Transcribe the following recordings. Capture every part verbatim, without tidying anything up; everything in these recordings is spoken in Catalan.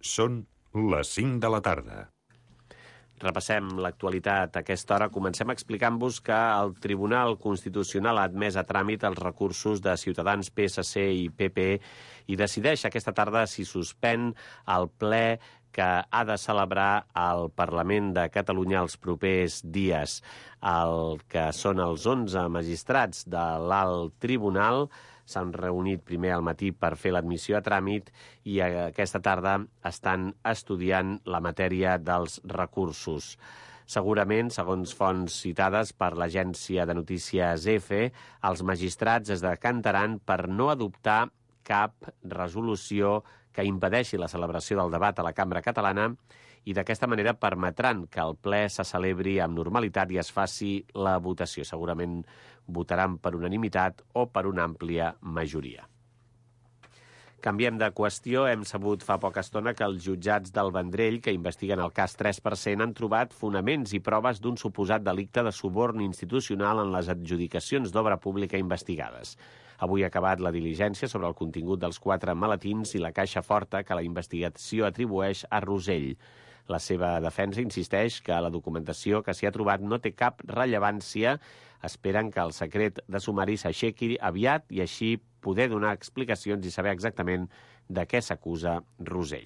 Són les cinc de la tarda. Repassem l'actualitat a aquesta hora. Comencem explicant-vos que el Tribunal Constitucional ha admès a tràmit els recursos de Ciutadans, P S C i P P i decideix aquesta tarda si suspèn el ple que ha de celebrar el Parlament de Catalunya els propers dies. El que són els onze magistrats de l'Alt Tribunal s'han reunit primer al matí per fer l'admissió a tràmit i aquesta tarda estan estudiant la matèria dels recursos. Segurament, segons fonts citades per l'agència de notícies EFE, els magistrats es decantaran per no adoptar cap resolució que impedeixi la celebració del debat a la Cambra Catalana i d'aquesta manera permetran que el ple se celebri amb normalitat i es faci la votació. Segurament votaran per unanimitat o per una àmplia majoria. Canviem de qüestió. Hem sabut fa poca estona que els jutjats del Vendrell, que investiguen el cas tres per cent, han trobat fonaments i proves d'un suposat delicte de suborn institucional en les adjudicacions d'obra pública investigades. Avui ha acabat la diligència sobre el contingut dels quatre maletins i la caixa forta que la investigació atribueix a Rosell. La seva defensa insisteix que la documentació que s'hi ha trobat no té cap rellevància. Esperen que el secret de sumari s'aixequi aviat i així poder donar explicacions i saber exactament de què s'acusa Rosell.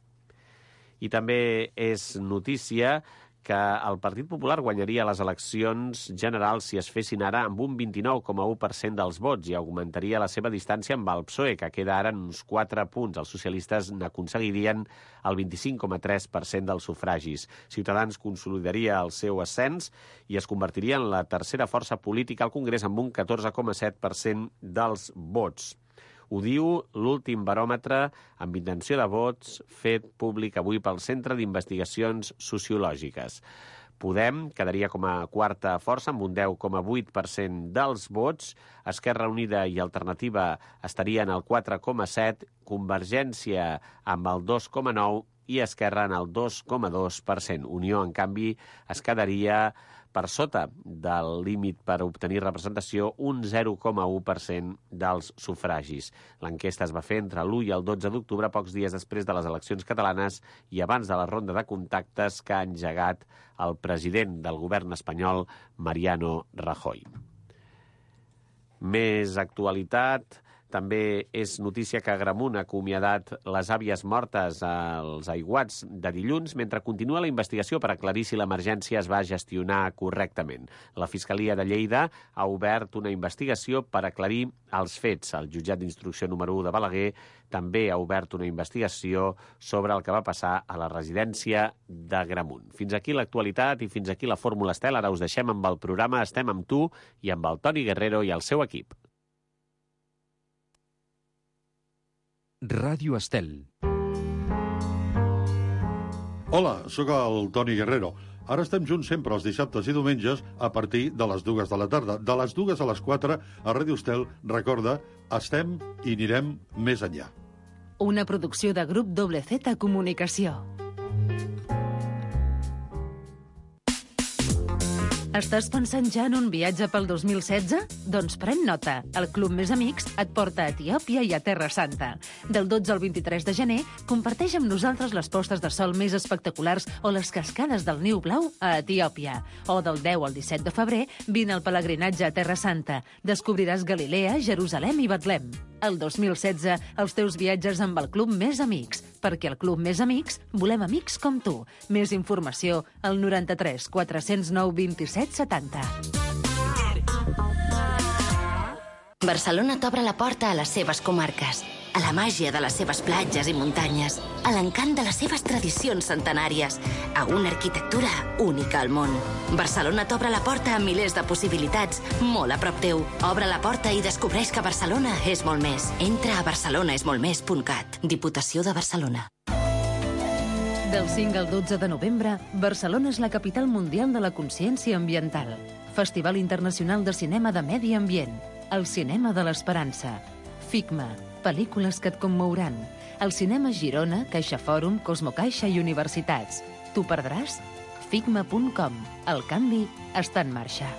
I també és notícia que el Partit Popular guanyaria les eleccions generals si es fessin ara amb un vint-i-nou coma u per cent dels vots i augmentaria la seva distància amb el P S O E, que queda ara en uns quatre punts. Els socialistes n'aconseguirien el vint-i-cinc coma tres per cent dels sufragis. Ciutadans consolidaria el seu ascens i es convertiria en la tercera força política al Congrés amb un catorze coma set per cent dels vots. Ho diu l'últim baròmetre amb intenció de vots fet públic avui pel Centre d'Investigacions Sociològiques. Podem quedaria com a quarta força amb un deu coma vuit per cent dels vots, Esquerra Unida i Alternativa estarien al quatre coma set, Convergència amb el dos coma nou i Esquerra en el dos coma dos per cent. Unió, en canvi, es quedaria per sota del límit per obtenir representació, un zero coma u per cent dels sufragis. L'enquesta es va fer entre l'u i el dotze d'octubre, pocs dies després de les eleccions catalanes i abans de la ronda de contactes que ha engegat el president del govern espanyol, Mariano Rajoy. Més actualitat. També és notícia que Agramunt ha acomiadat les àvies mortes als aiguats de dilluns mentre continua la investigació per aclarir si l'emergència es va gestionar correctament. La Fiscalia de Lleida ha obert una investigació per aclarir els fets. El jutjat d'instrucció número u de Balaguer també ha obert una investigació sobre el que va passar a la residència d'Agramunt. Fins aquí l'actualitat i fins aquí la Fórmula Estel. Ara us deixem amb el programa Estem amb tu i amb el Toni Guerrero i el seu equip. Ràdio Estel. Hola, sóc el Toni Guerrero. Ara estem junts sempre els dissabtes i diumenges a partir de les dues de la tarda. De les dues a les quatre a Ràdio Estel, recorda, estem i anirem més enllà. Una producció de Grup Doble Z Comunicació. Estàs pensant ja en un viatge pel dos mil setze? Doncs pren nota. El Club Més Amics et porta a Etiòpia i a Terra Santa. Del dotze al vint-i-tres de gener, comparteix amb nosaltres les postes de sol més espectaculars o les cascades del Niu Blau a Etiòpia. O del deu al disset de febrer, vine al pelegrinatge a Terra Santa. Descobriràs Galilea, Jerusalem i Betlem. El dos mil setze, els teus viatges amb el Club Més Amics. Perquè al Club Més Amics volem amics com tu. Més informació al noranta-tres quatre-cents nou vint-i-set setanta. Barcelona t'obre la porta a les seves comarques, a la màgia de les seves platges i muntanyes, a l'encant de les seves tradicions centenàries, a una arquitectura única al món. Barcelona t'obre la porta a milers de possibilitats, molt a prop teu. Obre la porta i descobreix que Barcelona és molt més. Entra a barcelona és molt més punt cat. Diputació de Barcelona. Del cinc al dotze de novembre, Barcelona és la capital mundial de la consciència ambiental. Festival Internacional de Cinema de Medi Ambient. El cinema de l'esperança. Figma, pel·lícules que et commouran. El cinema Girona, Caixa Fòrum, Cosmocaixa i universitats. T'ho perdràs? figma punt com. El canvi està en marxa.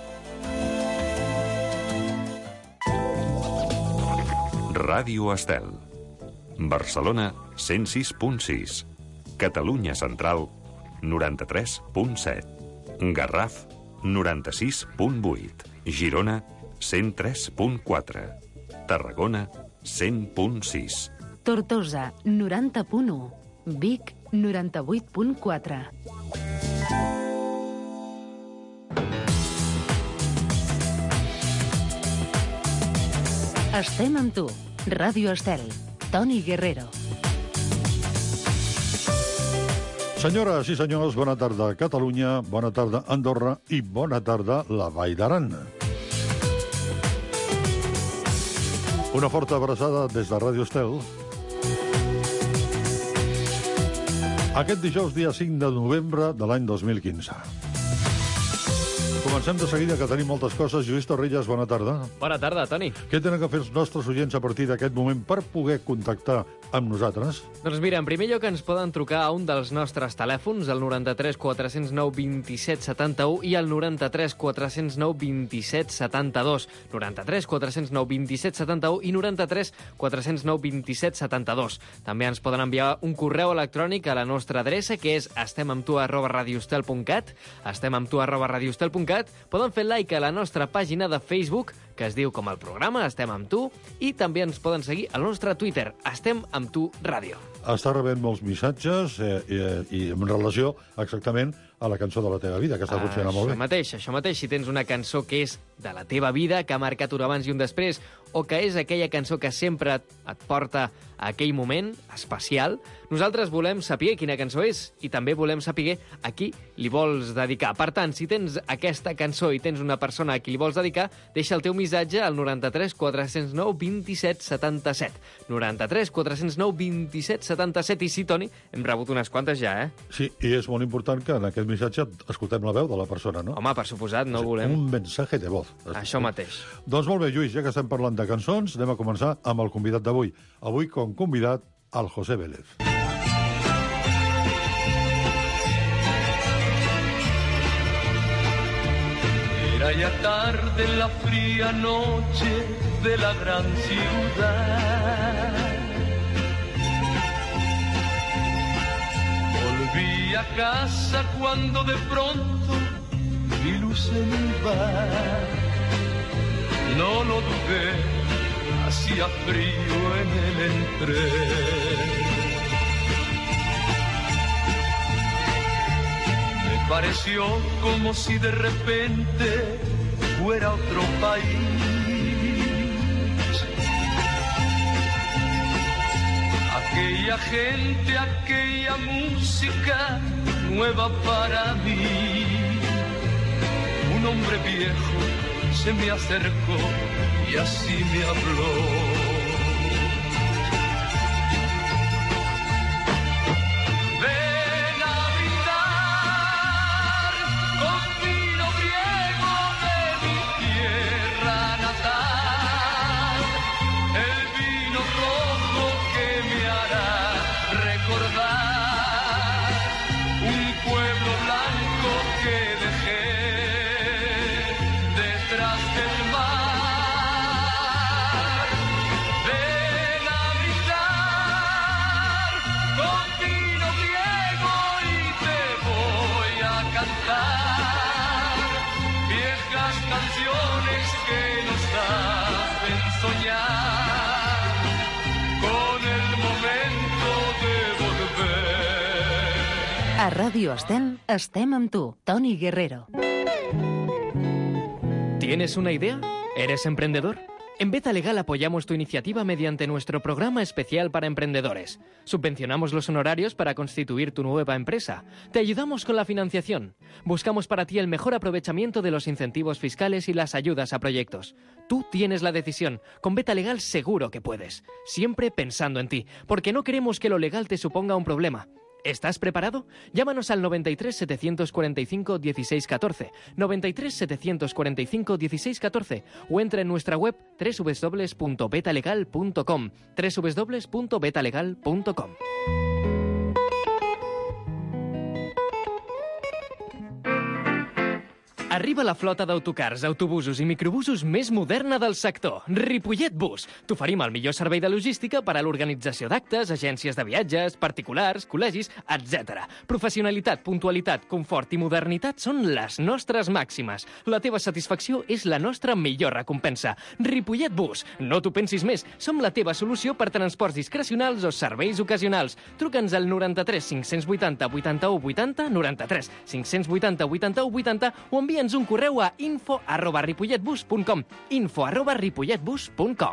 Ràdio Estel. Barcelona cent sis punt sis. Catalunya Central, noranta-tres punt set. Garraf, noranta-sis punt vuit. Girona, cent tres punt quatre. Tarragona, cent punt sis. Tortosa, noranta punt u. Vic, noranta-vuit punt quatre. Estem amb tu. Ràdio Estel. Toni Guerrero. Senyores i senyors, bona tarda Catalunya, bona tarda Andorra i bona tarda la Vall d'Aran. Una forta abraçada des de Ràdio Estel. Aquest dijous, dia cinc de novembre de l'any dos mil quinze. Comencem de seguida, que tenim moltes coses. Lluís Torrillas, bona tarda. Bona tarda, Toni. Què tenen que fer els nostres oients a partir d'aquest moment per poder contactar amb nosaltres? Doncs mira, en primer lloc ens poden trucar a un dels nostres telèfons, el noranta-tres quatre zero nou vint-i-set setanta-u i el noranta-tres quatre zero nou vint-i-set setanta-dos. noranta-tres quatre zero nou vint-i-set setanta-u i noranta-tres quatre zero nou vint-i-set setanta-dos. També ens poden enviar un correu electrònic a la nostra adreça, que és estemamtu arroba radiostel punt cat, estemamtu arroba radiostel punt cat. Poden fer like a la nostra pàgina de Facebook, que es diu com el programa, Estem amb tu, i també ens poden seguir al nostre Twitter, Estem amb tu Ràdio. Està rebent molts missatges eh, i, i en relació exactament a la cançó de la teva vida, que està funcionant molt bé. Això mateix, això mateix. Si tens una cançó que és de la teva vida, que ha marcat un abans i un després, o que és aquella cançó que sempre et porta a aquell moment especial, nosaltres volem saber quina cançó és i també volem saber a qui li vols dedicar. Per tant, si tens aquesta cançó i tens una persona a qui li vols dedicar, deixa el teu missatge al noranta-tres quatre zero nou vint-i-set setanta-set. noranta-tres quatre zero nou vint-i-set setanta-set. I sí, Toni, hem rebut unes quantes ja, eh? Sí, i és molt important que en aquest missatge escoltem la veu de la persona, no? Home, per suposat, no volem... Un mensaje de voz. Això mateix. Doncs molt bé, Lluís, ja que estem parlant de cançons, anem a començar amb el convidat d'avui. Avui, com convidat, el José Vélez. Era ya tarde en la fría noche de la gran ciudad. Volví a casa cuando de pronto vi luz en el bar. No lo dudé, hacía frío en el entreno. Me pareció como si de repente fuera otro país. Aquella gente, aquella música nueva para mí. Un hombre viejo se me acercó y así me habló. Ven a brindar con vino griego de mi tierra natal, el vino rojo que me hará recordar un pueblo blanco que dejé detrás del mar. Ven a brindar con vino griego y te voy a cantar viejas canciones que nos hacen soñar con el momento de volver. A Ràdio Estel, estem amb tu, Toni Guerrero. ¿Tienes una idea? ¿Eres emprendedor? En Beta Legal apoyamos tu iniciativa mediante nuestro programa especial para emprendedores. Subvencionamos los honorarios para constituir tu nueva empresa. Te ayudamos con la financiación. Buscamos para ti el mejor aprovechamiento de los incentivos fiscales y las ayudas a proyectos. Tú tienes la decisión. Con Beta Legal seguro que puedes. Siempre pensando en ti, porque no queremos que lo legal te suponga un problema. ¿Estás preparado? Llámanos al noventa y tres setecientos cuarenta y cinco dieciséis catorce, noventa y tres setecientos cuarenta y cinco dieciséis catorce o entra en nuestra web doble u doble u doble u punto betalegal punto com, doble u doble u doble u punto betalegal punto com. A Arriba la flota d'autocars, autobusos i microbusos més moderna del sector. Ripollet Bus. T'oferim el millor servei de logística per a l'organització d'actes, agències de viatges, particulars, col·legis, etcètera. Professionalitat, puntualitat, confort i modernitat són les nostres màximes. La teva satisfacció és la nostra millor recompensa. Ripollet Bus. No t'ho pensis més. Som la teva solució per transports discrecionals o serveis ocasionals. Truca'ns al noranta-tres cinc-cents vuitanta vuitanta-u vuitanta, noranta-tres cinc-cents vuitanta vuitanta-u vuitanta o envia'ns un correu a info arroba ripolletbus punt com. info arroba ripolletbus punt com.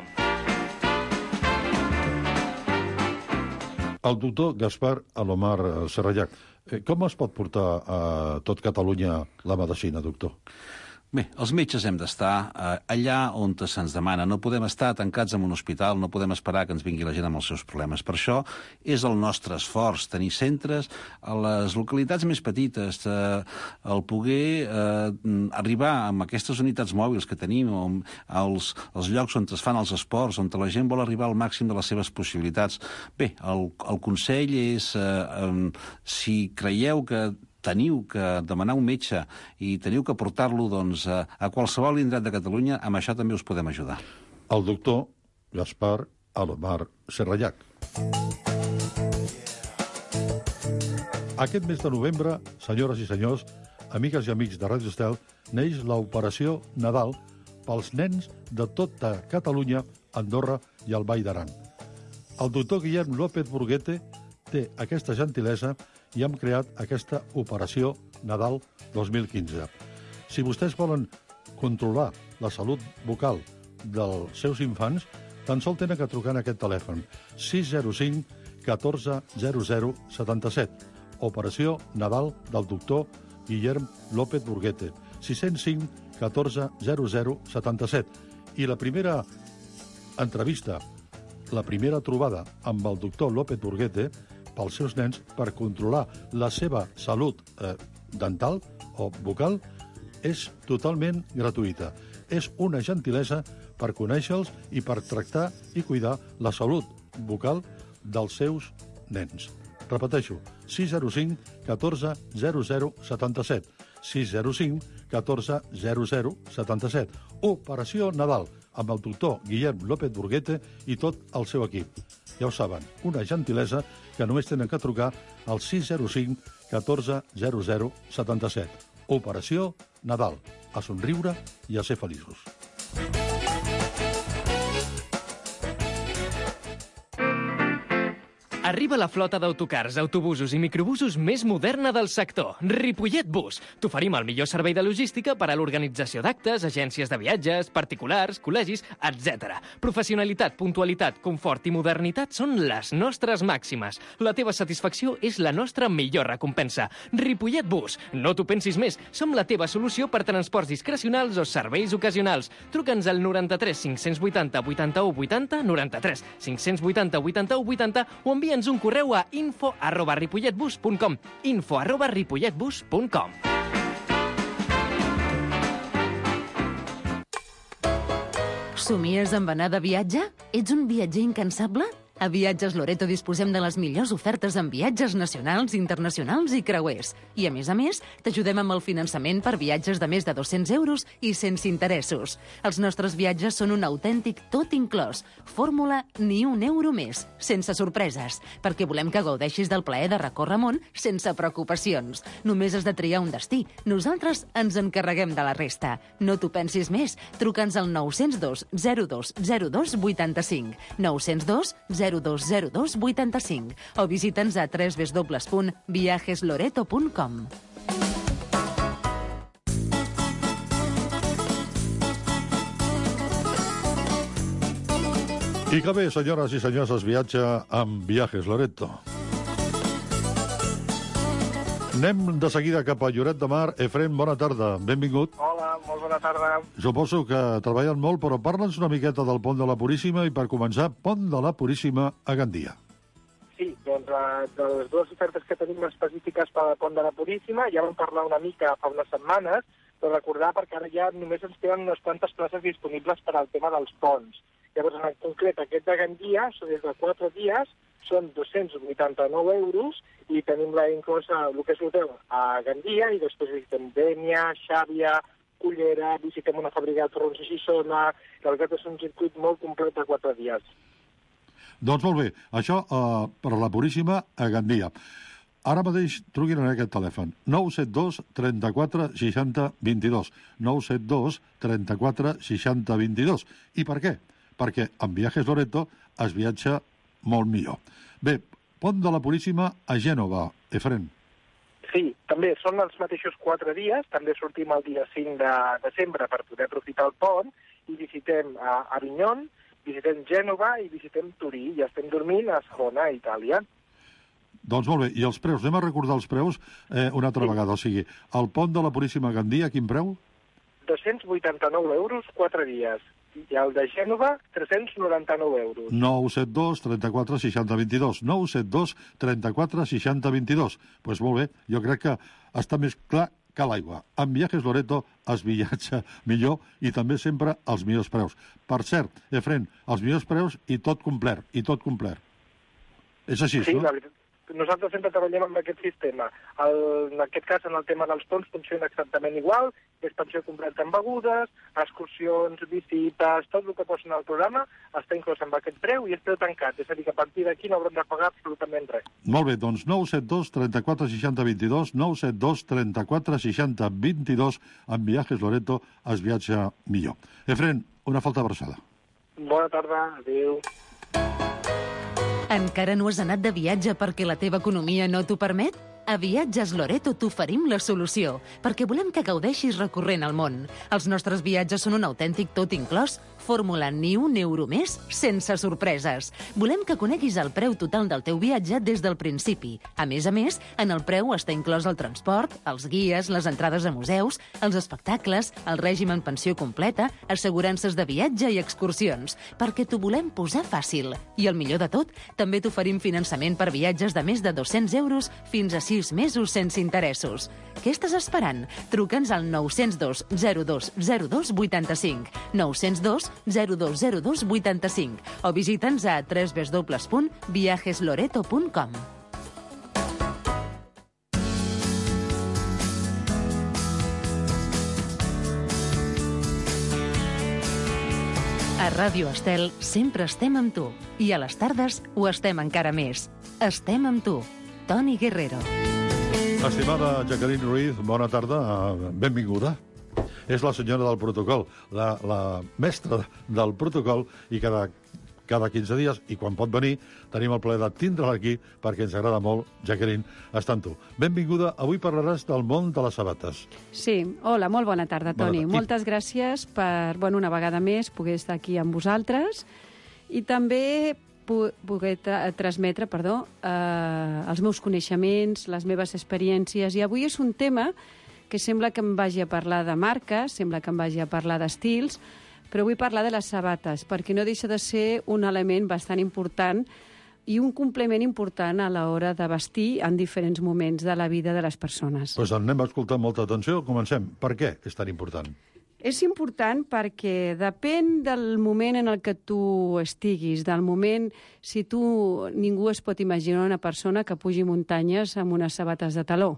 El doctor Gaspar Alomar Serrallac. Com es pot portar a tot Catalunya la medicina, doctor? Bé, els metges hem d'estar eh, allà on se'ns demana. No podem estar tancats en un hospital, no podem esperar que ens vingui la gent amb els seus problemes. Per això és el nostre esforç, tenir centres a les localitats més petites, eh, el poder eh, arribar amb aquestes unitats mòbils que tenim, als, als llocs on es fan els esports, on la gent vol arribar al màxim de les seves possibilitats. Bé, el, el consell és, eh, eh, si creieu que teniu que demanar un metge i teniu que portar-lo doncs, a, a qualsevol indret de Catalunya, amb això també us podem ajudar. El doctor Gaspar Alomar Serrallac. Aquest mes de novembre, senyores i senyors, amigues i amics de Ràdio Estel, neix l'operació Nadal pels nens de tota Catalunya, Andorra i el Vall d'Aran. El doctor Guillem López Burguete té aquesta gentilesa i hem creat aquesta operació Nadal dos mil quinze. Si vostès volen controlar la salut bucal dels seus infants, tan sol tenen que trucar en aquest telèfon sis zero cinc catorze zero zero setanta-set. Operació Nadal del doctor Guillem López Burguete. sis zero cinc catorze zero zero setanta-set. I la primera entrevista, la primera trobada amb el doctor López Burguete pels seus nens per controlar la seva salut eh, dental o bucal és totalment gratuïta. És una gentilesa per conèixer-los i per tractar i cuidar la salut bucal dels seus nens. Repeteixo, sis zero cinc catorze zero zero setanta-set. sis zero cinc catorze zero zero setanta-set. Operació Nadal amb el doctor Guillem López Burguete i tot el seu equip. Ja ho saben, una gentilesa que només tenen que trucar al sis zero cinc catorze zero zero setanta-set. Operació Nadal. A somriure i a ser feliços. Arriba la flota d'autocars, autobusos i microbusos més moderna del sector. Ripollet Bus. T'oferim el millor servei de logística per a l'organització d'actes, agències de viatges, particulars, col·legis, etcètera. Professionalitat, puntualitat, confort i modernitat són les nostres màximes. La teva satisfacció és la nostra millor recompensa. Ripollet Bus. No t'ho pensis més. Som la teva solució per transports discrecionals o serveis ocasionals. Truca'ns al noranta-tres cinc-cents vuitanta vuitanta-u vuitanta, noranta-tres cinc-cents vuitanta vuitanta-u vuitanta o envia Envia'ns un correu a info arroba ripolletbus punt com. info arroba ripolletbus punt com. Somies amb anar de viatge? Ets un viatger incansable? A Viatges Loreto disposem de les millors ofertes en viatges nacionals, internacionals i creuers. I, a més a més, t'ajudem amb el finançament per viatges de més de dos-cents euros i sense interessos. Els nostres viatges són un autèntic tot inclòs. Fórmula ni un euro més, sense sorpreses, perquè volem que gaudeixis del plaer de recórrer món sense preocupacions. Només has de triar un destí. Nosaltres ens encarreguem de la resta. No t'ho pensis més. Truca'ns al nou zero dos zero dos zero dos vuitanta-cinc. nou zero dos zero dos zero dos vuitanta-cinc o visita'ns a w w w punt viajes loreto punt com. I que bé, senyores i senyors, es viatja amb Viajes Loreto. Anem de seguida cap a Lloret de Mar. Efrem, bona tarda. Benvingut. Hola, molt bona tarda. Suposo que treballen molt, però parla'ns una miqueta del Pont de la Puríssima i, per començar, Pont de la Puríssima a Gandia. Sí, doncs uh, de les dues ofertes que tenim específiques per al Pont de la Puríssima ja vam parlar una mica fa unes setmanes, però recordar perquè ara ja només ens queden unes quantes places disponibles per al tema dels ponts. Llavors, en concret, aquest de Gandia, des de quatre dies, són dos-cents vuitanta-nou euros i tenim la inclosa el que és l'hotel a Gandia i després visitem Dénia, Xàbia, Cullera, visitem una fàbrica de torrons a Xixona, la veritat és un circuit molt complet de quatre dies. Doncs molt bé, això eh, per la Puríssima a Gandia. Ara mateix truquin en aquest telèfon, nou set dos trenta-quatre seixanta vint-i-dos, nou set dos trenta-quatre seixanta vint-i-dos. I per què? Perquè amb Viajes Loreto es viatja molt millor. Bé, Pont de la Puríssima a Gènova, Efrén. Sí, també són els mateixos quatre dies, també sortim el dia cinc de desembre per poder aprofitar el pont i visitem a Avinyón, visitem Gènova i visitem Turí i estem dormint a Savona, a Itàlia. Doncs molt bé, i els preus, anem a recordar els preus eh, una altra sí. vegada, o sigui, el pont de la Puríssima a Gandia, quin preu? dos-cents vuitanta-nou euros, quatre dies, i el de Gènova, tres-cents noranta-nou euros. nou set dos trenta-quatre seixanta vint-i-dos, nou set dos trenta-quatre seixanta vint-i-dos. Doncs pues molt bé, jo crec que està més clar que l'aigua. Amb Viajes Loreto es viatja millor i també sempre els millors preus. Per cert, Efrén, els millors preus i tot complet, i tot complet. És així, sí, no? La veritat. Nosaltres sempre treballem amb aquest sistema. El, en aquest cas, en el tema dels ponts, funciona exactament igual. És pensió completa amb begudes, excursions, visites, tot el que posen al programa està inclòs amb aquest preu i és preu tancat. És a dir, que a partir d'aquí no haurem de pagar absolutament res. Molt bé, doncs nou set dos trenta-quatre seixanta vint-i-dos, nou set dos trenta-quatre seixanta vint-i-dos, amb Viajes Loreto es viatja millor. Efrén, una falta abraçada. Bona tarda, adéu. Encara no has anat de viatge perquè la teva economia no t'ho permet? A Viatges Loreto t'oferim la solució, perquè volem que gaudeixis recorrent el món. Els nostres viatges són un autèntic tot inclòs, fórmula ni un euro més sense sorpreses. Volem que coneguis el preu total del teu viatge des del principi. A més a més, en el preu està inclòs el transport, els guies, les entrades a museus, els espectacles, el règim en pensió completa, assegurances de viatge i excursions, perquè t'ho volem posar fàcil. I el millor de tot, també t'oferim finançament per viatges de més de dos-cents euros fins a sis mesos sense interessos. Què estàs esperant? Truca'ns al nou zero dos zero dos zero dos vuitanta-cinc, nou zero dos zero dos zero dos vuitanta-cinc o visita'ns a w w w punt viajes loreto punt com. A Ràdio Estel sempre estem amb tu i a les tardes ho estem encara més. Estem amb tu. Toni Guerrero. Estimada Jacqueline Ruiz, bona tarda, benvinguda. És la senyora del protocol, la, la mestra del protocol, i cada, cada quinze dies, i quan pot venir, tenim el plaer de tindre-la aquí, perquè ens agrada molt, Jacqueline, estar amb tu. Benvinguda, avui parlaràs del món de les sabates. Sí, hola, molt bona tarda, Toni. Bona tarda. Moltes gràcies per, bueno, una vegada més, poder estar aquí amb vosaltres, i també poder tra transmetre perdó, eh, els meus coneixements, les meves experiències. I avui és un tema que sembla que em vagi a parlar de marques, sembla que em vagi a parlar d'estils, però vull parlar de les sabates, perquè no deixa de ser un element bastant important i un complement important a l'hora de vestir en diferents moments de la vida de les persones. Doncs pues anem a escoltar amb molta atenció. Comencem. Per què és tan important? És important perquè depèn del moment en el que tu estiguis, del moment, si tu, ningú es pot imaginar una persona que pugi muntanyes amb unes sabates de taló.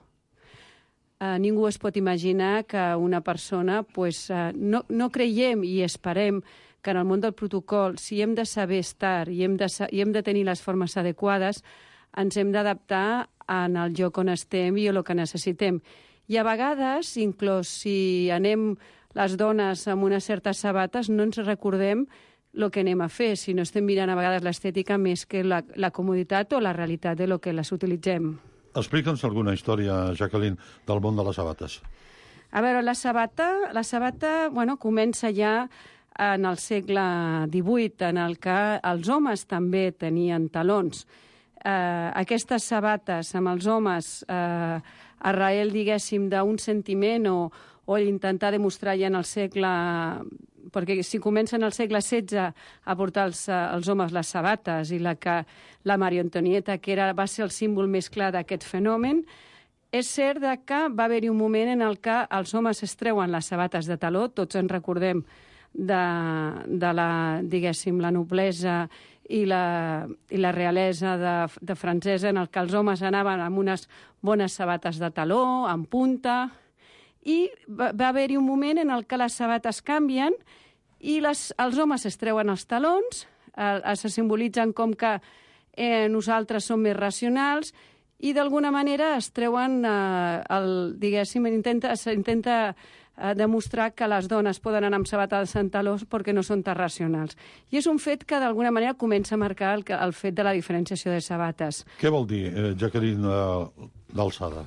Uh, ningú es pot imaginar que una persona, pues, uh, no, no creiem i esperem que en el món del protocol, si hem de saber estar i hem de, i hem de tenir les formes adequades, ens hem d'adaptar en el lloc on estem i el que necessitem. I a vegades, inclús si anem les dones amb unes certes sabates, no ens recordem el que anem a fer, si no estem mirant a vegades l'estètica més que la, la comoditat o la realitat de lo que les utilitzem. Explica'ns alguna història, Jacqueline, del món de les sabates. A veure, la sabata, la sabata bueno, comença ja en el segle divuit, en el que els homes també tenien talons. Eh, aquestes sabates amb els homes, eh, arrel, diguéssim, d'un sentiment o o intentar demostrar ja en el segle... Perquè si comencen al segle setze a portar els, els homes les sabates i la, que, la Maria Antonieta, que era, va ser el símbol més clar d'aquest fenomen, és cert que va haver-hi un moment en el que els homes es treuen les sabates de taló, tots ens recordem de, de la, diguéssim, la noblesa i la, i la realesa de, de francesa, en el que els homes anaven amb unes bones sabates de taló, amb punta, i va, va haver-hi un moment en el que les sabates canvien i les, els homes es treuen els talons, eh, se simbolitzen com que eh, nosaltres som més racionals i d'alguna manera es treuen, eh, el, diguéssim, intenta, s'intenta eh, demostrar que les dones poden anar amb sabates en talons perquè no són tan racionals. I és un fet que d'alguna manera comença a marcar el, el fet de la diferenciació de sabates. Què vol dir, eh, Jacqueline, eh, d'alçada?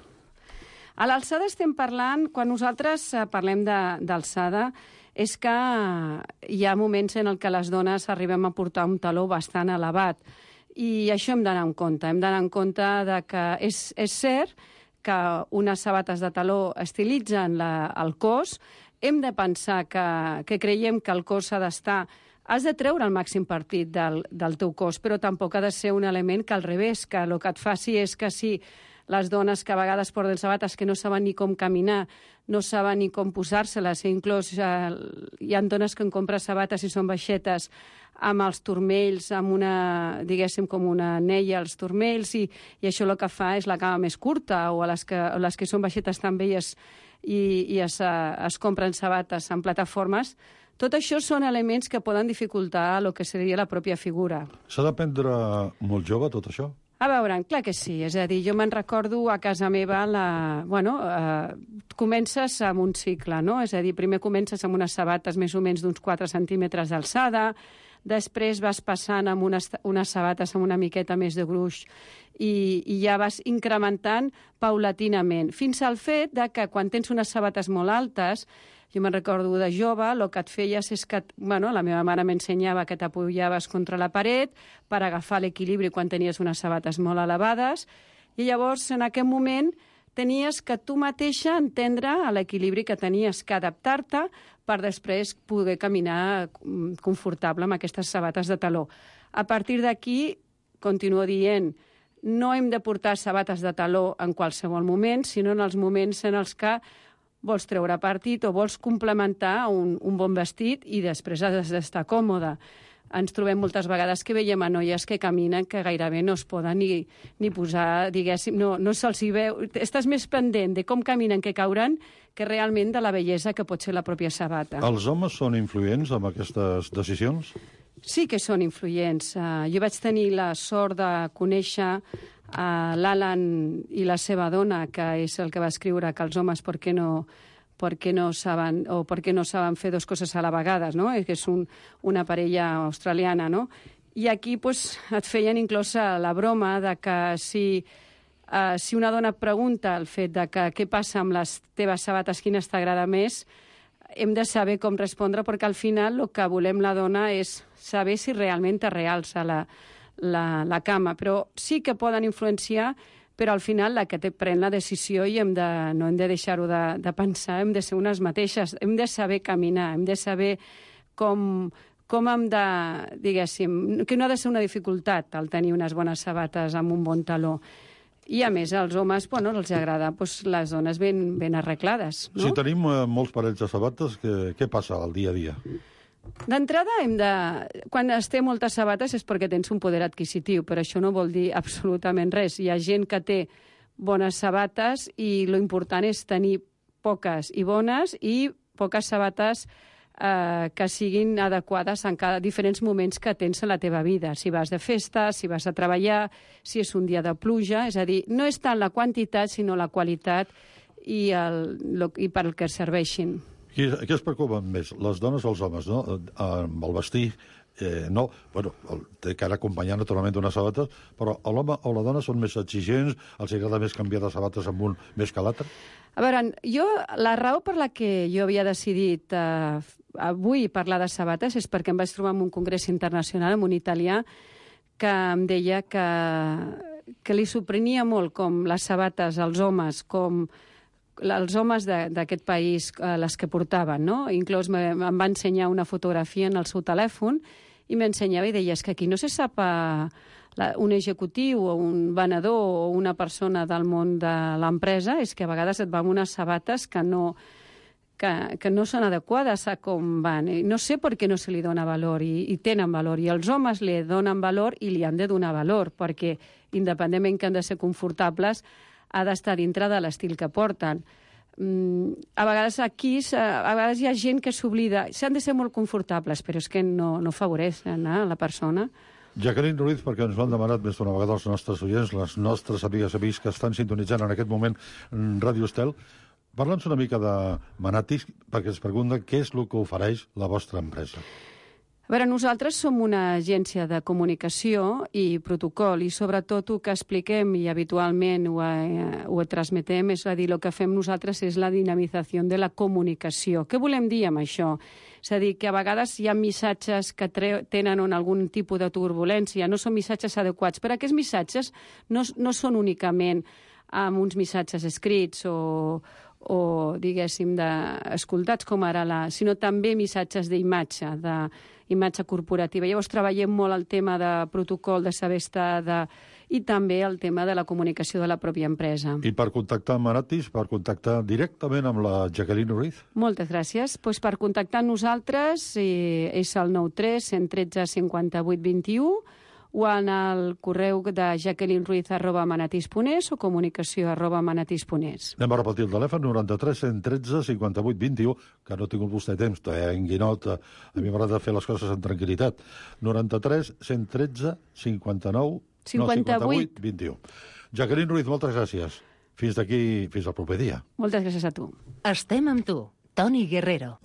A l'alçada estem parlant, quan nosaltres eh, parlem d'alçada, és que hi ha moments en el que les dones arribem a portar un taló bastant elevat. I això hem d'anar en compte. Hem d'anar en compte de que és, és cert que unes sabates de taló estilitzen la, el cos. Hem de pensar que, que creiem que el cos ha d'estar... Has de treure el màxim partit del, del teu cos, però tampoc ha de ser un element que al revés, que el que et faci és que si les dones que a vegades porten sabates que no saben ni com caminar, no saben ni com posar-se-les, inclús eh, hi ha dones que en compren sabates i són baixetes amb els turmells, amb una, diguéssim, com una anella als turmells, i, i això el que fa és la cama més curta, o a les que, a les que són baixetes també i es, i, i es, uh, es compren sabates en plataformes. Tot això són elements que poden dificultar el que seria la pròpia figura. S'ha d'aprendre molt jove, tot això? A veure, clar que sí. És a dir, jo me'n recordo a casa meva, la, bueno, eh, comences amb un cicle, no? És a dir, primer comences amb unes sabates més o menys d'uns quatre centímetres d'alçada, després vas passant amb unes, unes sabates amb una miqueta més de gruix i, i ja vas incrementant paulatinament, fins al fet de que quan tens unes sabates molt altes, jo me'n recordo de jove, el que et feies és que, bueno, la meva mare m'ensenyava que t'apoyaves contra la paret per agafar l'equilibri quan tenies unes sabates molt elevades, i llavors en aquest moment tenies que tu mateixa entendre l'equilibri que tenies que adaptar-te per després poder caminar confortable amb aquestes sabates de taló. A partir d'aquí, continuo dient, no hem de portar sabates de taló en qualsevol moment, sinó en els moments en els que vols treure partit o vols complementar un, un bon vestit i després has d'estar còmode. Ens trobem moltes vegades que veiem a noies que caminen que gairebé no es poden ni, ni posar, diguéssim, no, no se'ls hi veu. Estàs més pendent de com caminen que cauran que realment de la bellesa que pot ser la pròpia sabata. Els homes són influents en aquestes decisions? Sí que són influents. Uh, jo vaig tenir la sort de conèixer uh, l'Alan i la seva dona, que és el que va escriure que els homes per què no... per què no saben, o per què no saben fer dues coses a la vegada, no? Que és un, una parella australiana, no? I aquí pues, et feien inclús la broma de que si, uh, si una dona et pregunta el fet de que què passa amb les teves sabates, quines t'agrada més, hem de saber com respondre, perquè al final el que volem la dona és saber si realment te realça la, la, la cama. Però sí que poden influenciar, però al final la que te pren la decisió i hem de, no hem de deixar-ho de, de pensar, hem de ser unes mateixes, hem de saber caminar, hem de saber com, com hem de, diguéssim, que no ha de ser una dificultat el tenir unes bones sabates amb un bon taló. I a més, als homes, bueno, els agrada pues, les dones ben, ben arreglades. No? Si tenim eh, molts parells de sabates, què, què passa al dia a dia? D'entrada, hem de... quan es té moltes sabates és perquè tens un poder adquisitiu, però això no vol dir absolutament res. Hi ha gent que té bones sabates i lo important és tenir poques i bones i poques sabates eh, que siguin adequades en cada diferents moments que tens en la teva vida. Si vas de festa, si vas a treballar, si és un dia de pluja... És a dir, no és tant la quantitat, sinó la qualitat i, el, lo, i per al que serveixin. Qui, qui es preocupen més, les dones o els homes, no? Amb el vestir, eh, no, bueno, té que anar acompanyant naturalment d'unes sabates, però l'home o la dona són més exigents, els agrada més canviar de sabates amb un més que l'altre? A veure, jo, la raó per la que jo havia decidit eh, avui parlar de sabates és perquè em vaig trobar en un congrés internacional amb un italià que em deia que, que li sorprenia molt com les sabates als homes, com els homes d'aquest país, eh, les que portaven, no? Inclús me, em va ensenyar una fotografia en el seu telèfon i m'ensenyava i deia, és que aquí no se sap eh, la, un executiu o un venedor o una persona del món de l'empresa, és que a vegades et va amb unes sabates que no, que, que no són adequades a com van. I no sé per què no se li dona valor i, i tenen valor. I els homes li donen valor i li han de donar valor, perquè independentment que han de ser confortables, ha d'estar dintre de l'estil que porten. a vegades aquí a vegades hi ha gent que s'oblida. S'han de ser molt confortables, però és que no, no afavoreixen eh, la persona. Jacqueline Ruiz, perquè ens ho han demanat més d'una vegada els nostres oients, les nostres amigues i amics que estan sintonitzant en aquest moment Ràdio Estel, parla'ns una mica de Manatis, perquè es pregunta què és el que ofereix la vostra empresa. A veure, nosaltres som una agència de comunicació i protocol, i sobretot el que expliquem i habitualment ho, eh, ho transmetem, és a dir, el que fem nosaltres és la dinamització de la comunicació. Què volem dir amb això? És a dir, que a vegades hi ha missatges que tenen algun tipus de turbulència, no són missatges adequats, però aquests missatges no, no són únicament amb uns missatges escrits o, o diguéssim, de, escoltats com ara la... sinó també missatges d'imatge, de imatge corporativa. Llavors treballem molt el tema de protocol, de saber estar, de... i també el tema de la comunicació de la pròpia empresa. I per contactar amb Manatis, per contactar directament amb la Jacqueline Ruiz? Moltes gràcies. Pues per contactar amb nosaltres eh, és el nou tres cent tretze cinquanta-vuit vint-i-u o en el correu de jacquelineruiz arroba manatis punt es o comunicació arroba manatis punt es. Anem a repetir el telèfon, noranta-tres cent tretze cinquanta-vuit vint-i-u, que no ha tingut vostè temps, en guinot, a mi m'agrada fer les coses amb tranquil·litat. noranta-tres cent tretze cinquanta-nou cinquanta-vuit vint-i-u. Jacqueline Ruiz, moltes gràcies. Fins d'aquí, fins al proper dia. Moltes gràcies a tu. Estem amb tu, Toni Guerrero.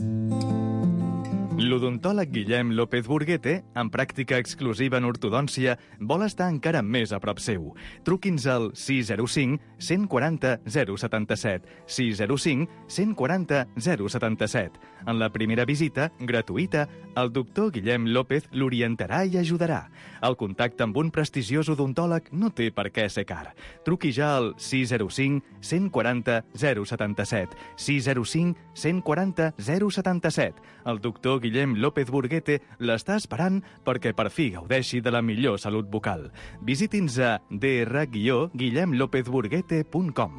L'odontòleg Guillem López Burguete, amb pràctica exclusiva en ortodòncia, vol estar encara més a prop seu. Truqui'ns al sis zero cinc, cent quaranta, zero setanta-set, sis zero cinc, cent quaranta, zero setanta-set. En la primera visita, gratuïta, el doctor Guillem López l'orientarà i ajudarà. El contacte amb un prestigiós odontòleg no té per què ser car. Truqui ja al sis zero cinc, cent quaranta, zero setanta-set, sis zero cinc, cent quaranta, zero setanta-set. El doctor Guillem López Burguete l'està esperant perquè per fi gaudeixi de la millor salut bucal. Visiti'ns a d r guillem lópez burguete punt com.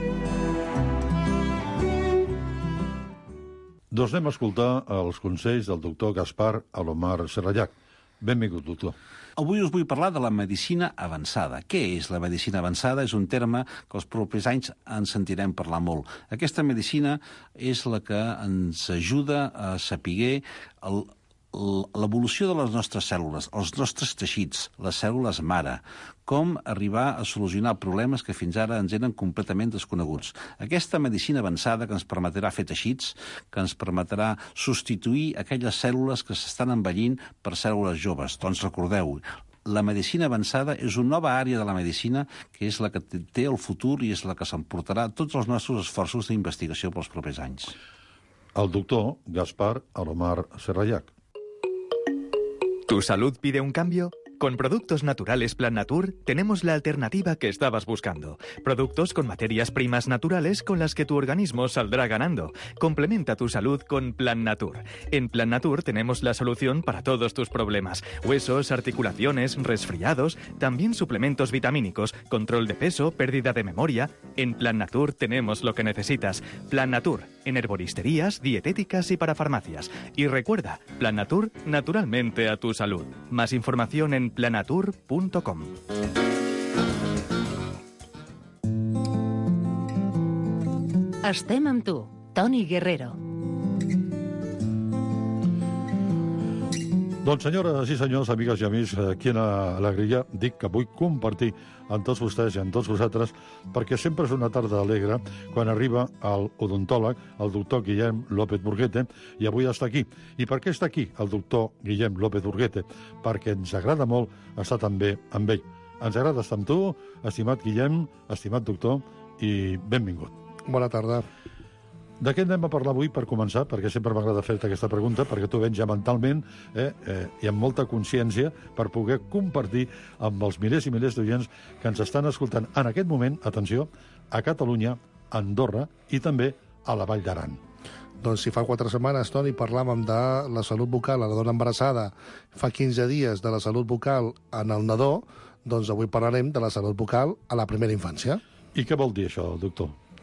Doncs anem a escoltar els consells del doctor Gaspar Alomar Serrallac. Benvingut, doctor. Avui us vull parlar de la medicina avançada. Què és la medicina avançada? És un terme que els propers anys en sentirem parlar molt. Aquesta medicina és la que ens ajuda a saber el l'evolució de les nostres cèl·lules, els nostres teixits, les cèl·lules mare, com arribar a solucionar problemes que fins ara ens eren completament desconeguts. Aquesta medicina avançada que ens permetrà fer teixits, que ens permetrà substituir aquelles cèl·lules que s'estan envellint per cèl·lules joves. Doncs recordeu, la medicina avançada és una nova àrea de la medicina que és la que té el futur i és la que s'emportarà tots els nostres esforços d'investigació pels propers anys. El doctor Gaspar Alomar Serrallac. ¿Tu salud pide un cambio? Con Productos Naturales Plan Natur tenemos la alternativa que estabas buscando. Productos con materias primas naturales con las que tu organismo saldrá ganando. Complementa tu salud con Plan Natur. En Plan Natur tenemos la solución para todos tus problemas. Huesos, articulaciones, resfriados, también suplementos vitamínicos, control de peso, pérdida de memoria. En Plan Natur tenemos lo que necesitas. Plan Natur, en herboristerías, dietéticas y para farmacias. Y recuerda, Plan Natur, naturalmente a tu salud. Más información en planatur punt com. Estem amb tu, Toni Guerrero. Doncs senyores i senyors, amigues i amics, aquí a la grilla dic que vull compartir amb tots vostès i amb tots vosaltres perquè sempre és una tarda alegre quan arriba el odontòleg, el doctor Guillem López Burguete, i avui està aquí. I per què està aquí el doctor Guillem López Burguete? Perquè ens agrada molt estar també amb ell. Ens agrada estar amb tu, estimat Guillem, estimat doctor, i benvingut. Bona tarda. De què anem a parlar avui per començar? Perquè sempre m'agrada fer-te aquesta pregunta, perquè tu vens ja mentalment eh, eh, i amb molta consciència per poder compartir amb els milers i milers d'oients que ens estan escoltant en aquest moment, atenció, a Catalunya, a Andorra i també a la Vall d'Aran. Doncs si fa quatre setmanes, Toni, parlàvem de la salut bucal a la dona embarassada, fa quinze dies de la salut bucal en el nadó, doncs avui parlarem de la salut bucal a la primera infància. I què vol dir això, doctor?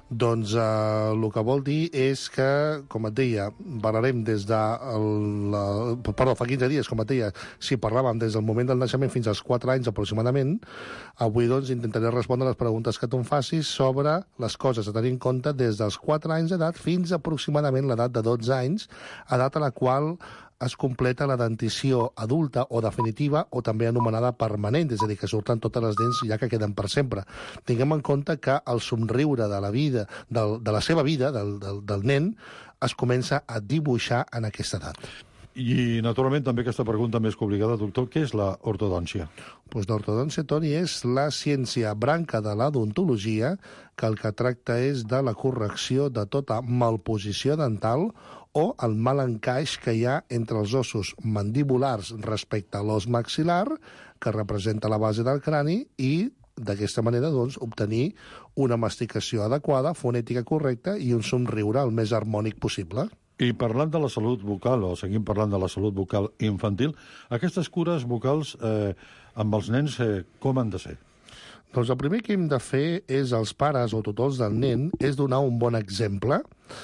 Doncs eh, el que vol dir és que, com et deia, parlarem des de... El, la, perdó, fa quinze dies, com et deia, si parlàvem des del moment del naixement fins als quatre anys aproximadament, avui doncs intentaré respondre les preguntes que tu em facis sobre les coses a tenir en compte des dels quatre anys d'edat fins a aproximadament l'edat de dotze anys, edat a la qual es completa la dentició adulta o definitiva o també anomenada permanent, és a dir, que surten totes les dents ja que queden per sempre. Tinguem en compte que el somriure de la vida, del, de la seva vida, del, del, del nen, es comença a dibuixar en aquesta edat. I, naturalment, també aquesta pregunta més que obligada, doctor, què és la ortodòncia? Pues l'ortodòncia, Toni, és la ciència branca de l'odontologia que el que tracta és de la correcció de tota malposició dental o el mal encaix que hi ha entre els ossos mandibulars respecte a l'os maxil·lar, que representa la base del crani, i d'aquesta manera doncs, obtenir una masticació adequada, fonètica correcta i un somriure el més harmònic possible. I parlant de la salut bucal, o seguim parlant de la salut bucal infantil, aquestes cures bucals eh, amb els nens eh, com han de ser? Doncs el primer que hem de fer és, els pares o tutors del nen, és donar un bon exemple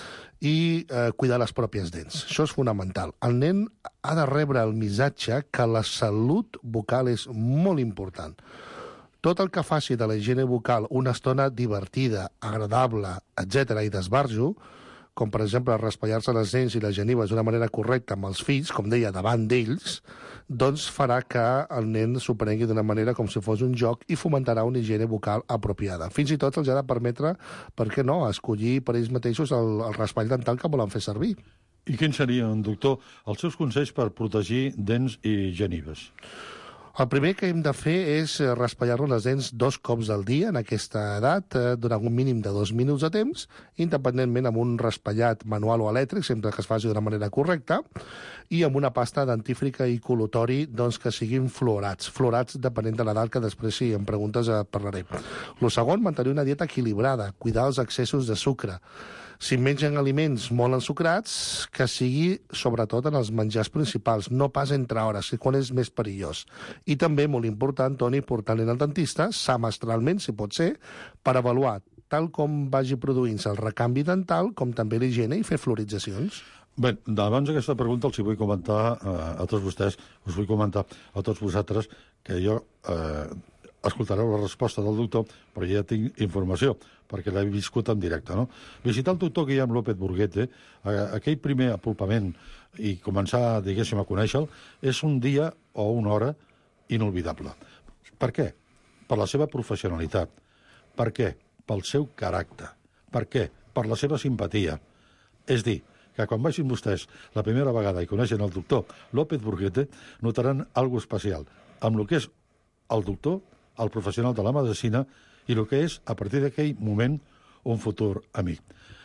i eh, cuidar les pròpies dents. Això és fonamental. El nen ha de rebre el missatge que la salut bucal és molt important. Tot el que faci de la higiene bucal una estona divertida, agradable, etcètera i d'esbarjo, com per exemple raspallar-se les dents i les genives d'una manera correcta amb els fills, com deia, davant d'ells, doncs farà que el nen s'ho prengui d'una manera com si fos un joc i fomentarà una higiene bucal apropiada. Fins i tot els ha de permetre, per què no, escollir per ells mateixos el, el raspall dental que volen fer servir. I quins serien, doctor, els seus consells per protegir dents i genives? El primer que hem de fer és raspallar-nos les dents dos cops al dia en aquesta edat, eh, durant un mínim de dos minuts de temps, independentment amb un raspallat manual o elèctric, sempre que es faci d'una manera correcta, i amb una pasta dentífrica i col·lutori doncs, que siguin fluorats. Fluorats depenent de l'edat, que després, si em preguntes, eh, parlaré. El segon, mantenir una dieta equilibrada, cuidar els excessos de sucre. Si mengen aliments molt ensucrats, que sigui sobretot en els menjars principals, no pas entre hores, que quan és més perillós. I també, molt important, Toni, portar-li al dentista, semestralment, si pot ser, per avaluar tal com vagi produint-se el recanvi dental, com també l'higiene i fer fluoritzacions. Bé, abans d'aquesta pregunta els hi vull comentar eh, a tots vostès, us vull comentar a tots vosaltres que jo... Eh, escoltareu la resposta del doctor, però ja tinc informació, perquè l'he viscut en directe, no? Visitar el doctor Guillem López Burguete, aquell primer apulpament i començar, diguéssim, a conèixer-lo, és un dia o una hora inolvidable. Per què? Per la seva professionalitat. Per què? Pel seu caràcter. Per què? Per la seva simpatia. És dir, que quan vagin vostès la primera vegada i coneixen el doctor López Burguete, notaran alguna especial amb el que és el doctor, el professional de la medicina, i el que és, a partir d'aquell moment, un futur amic.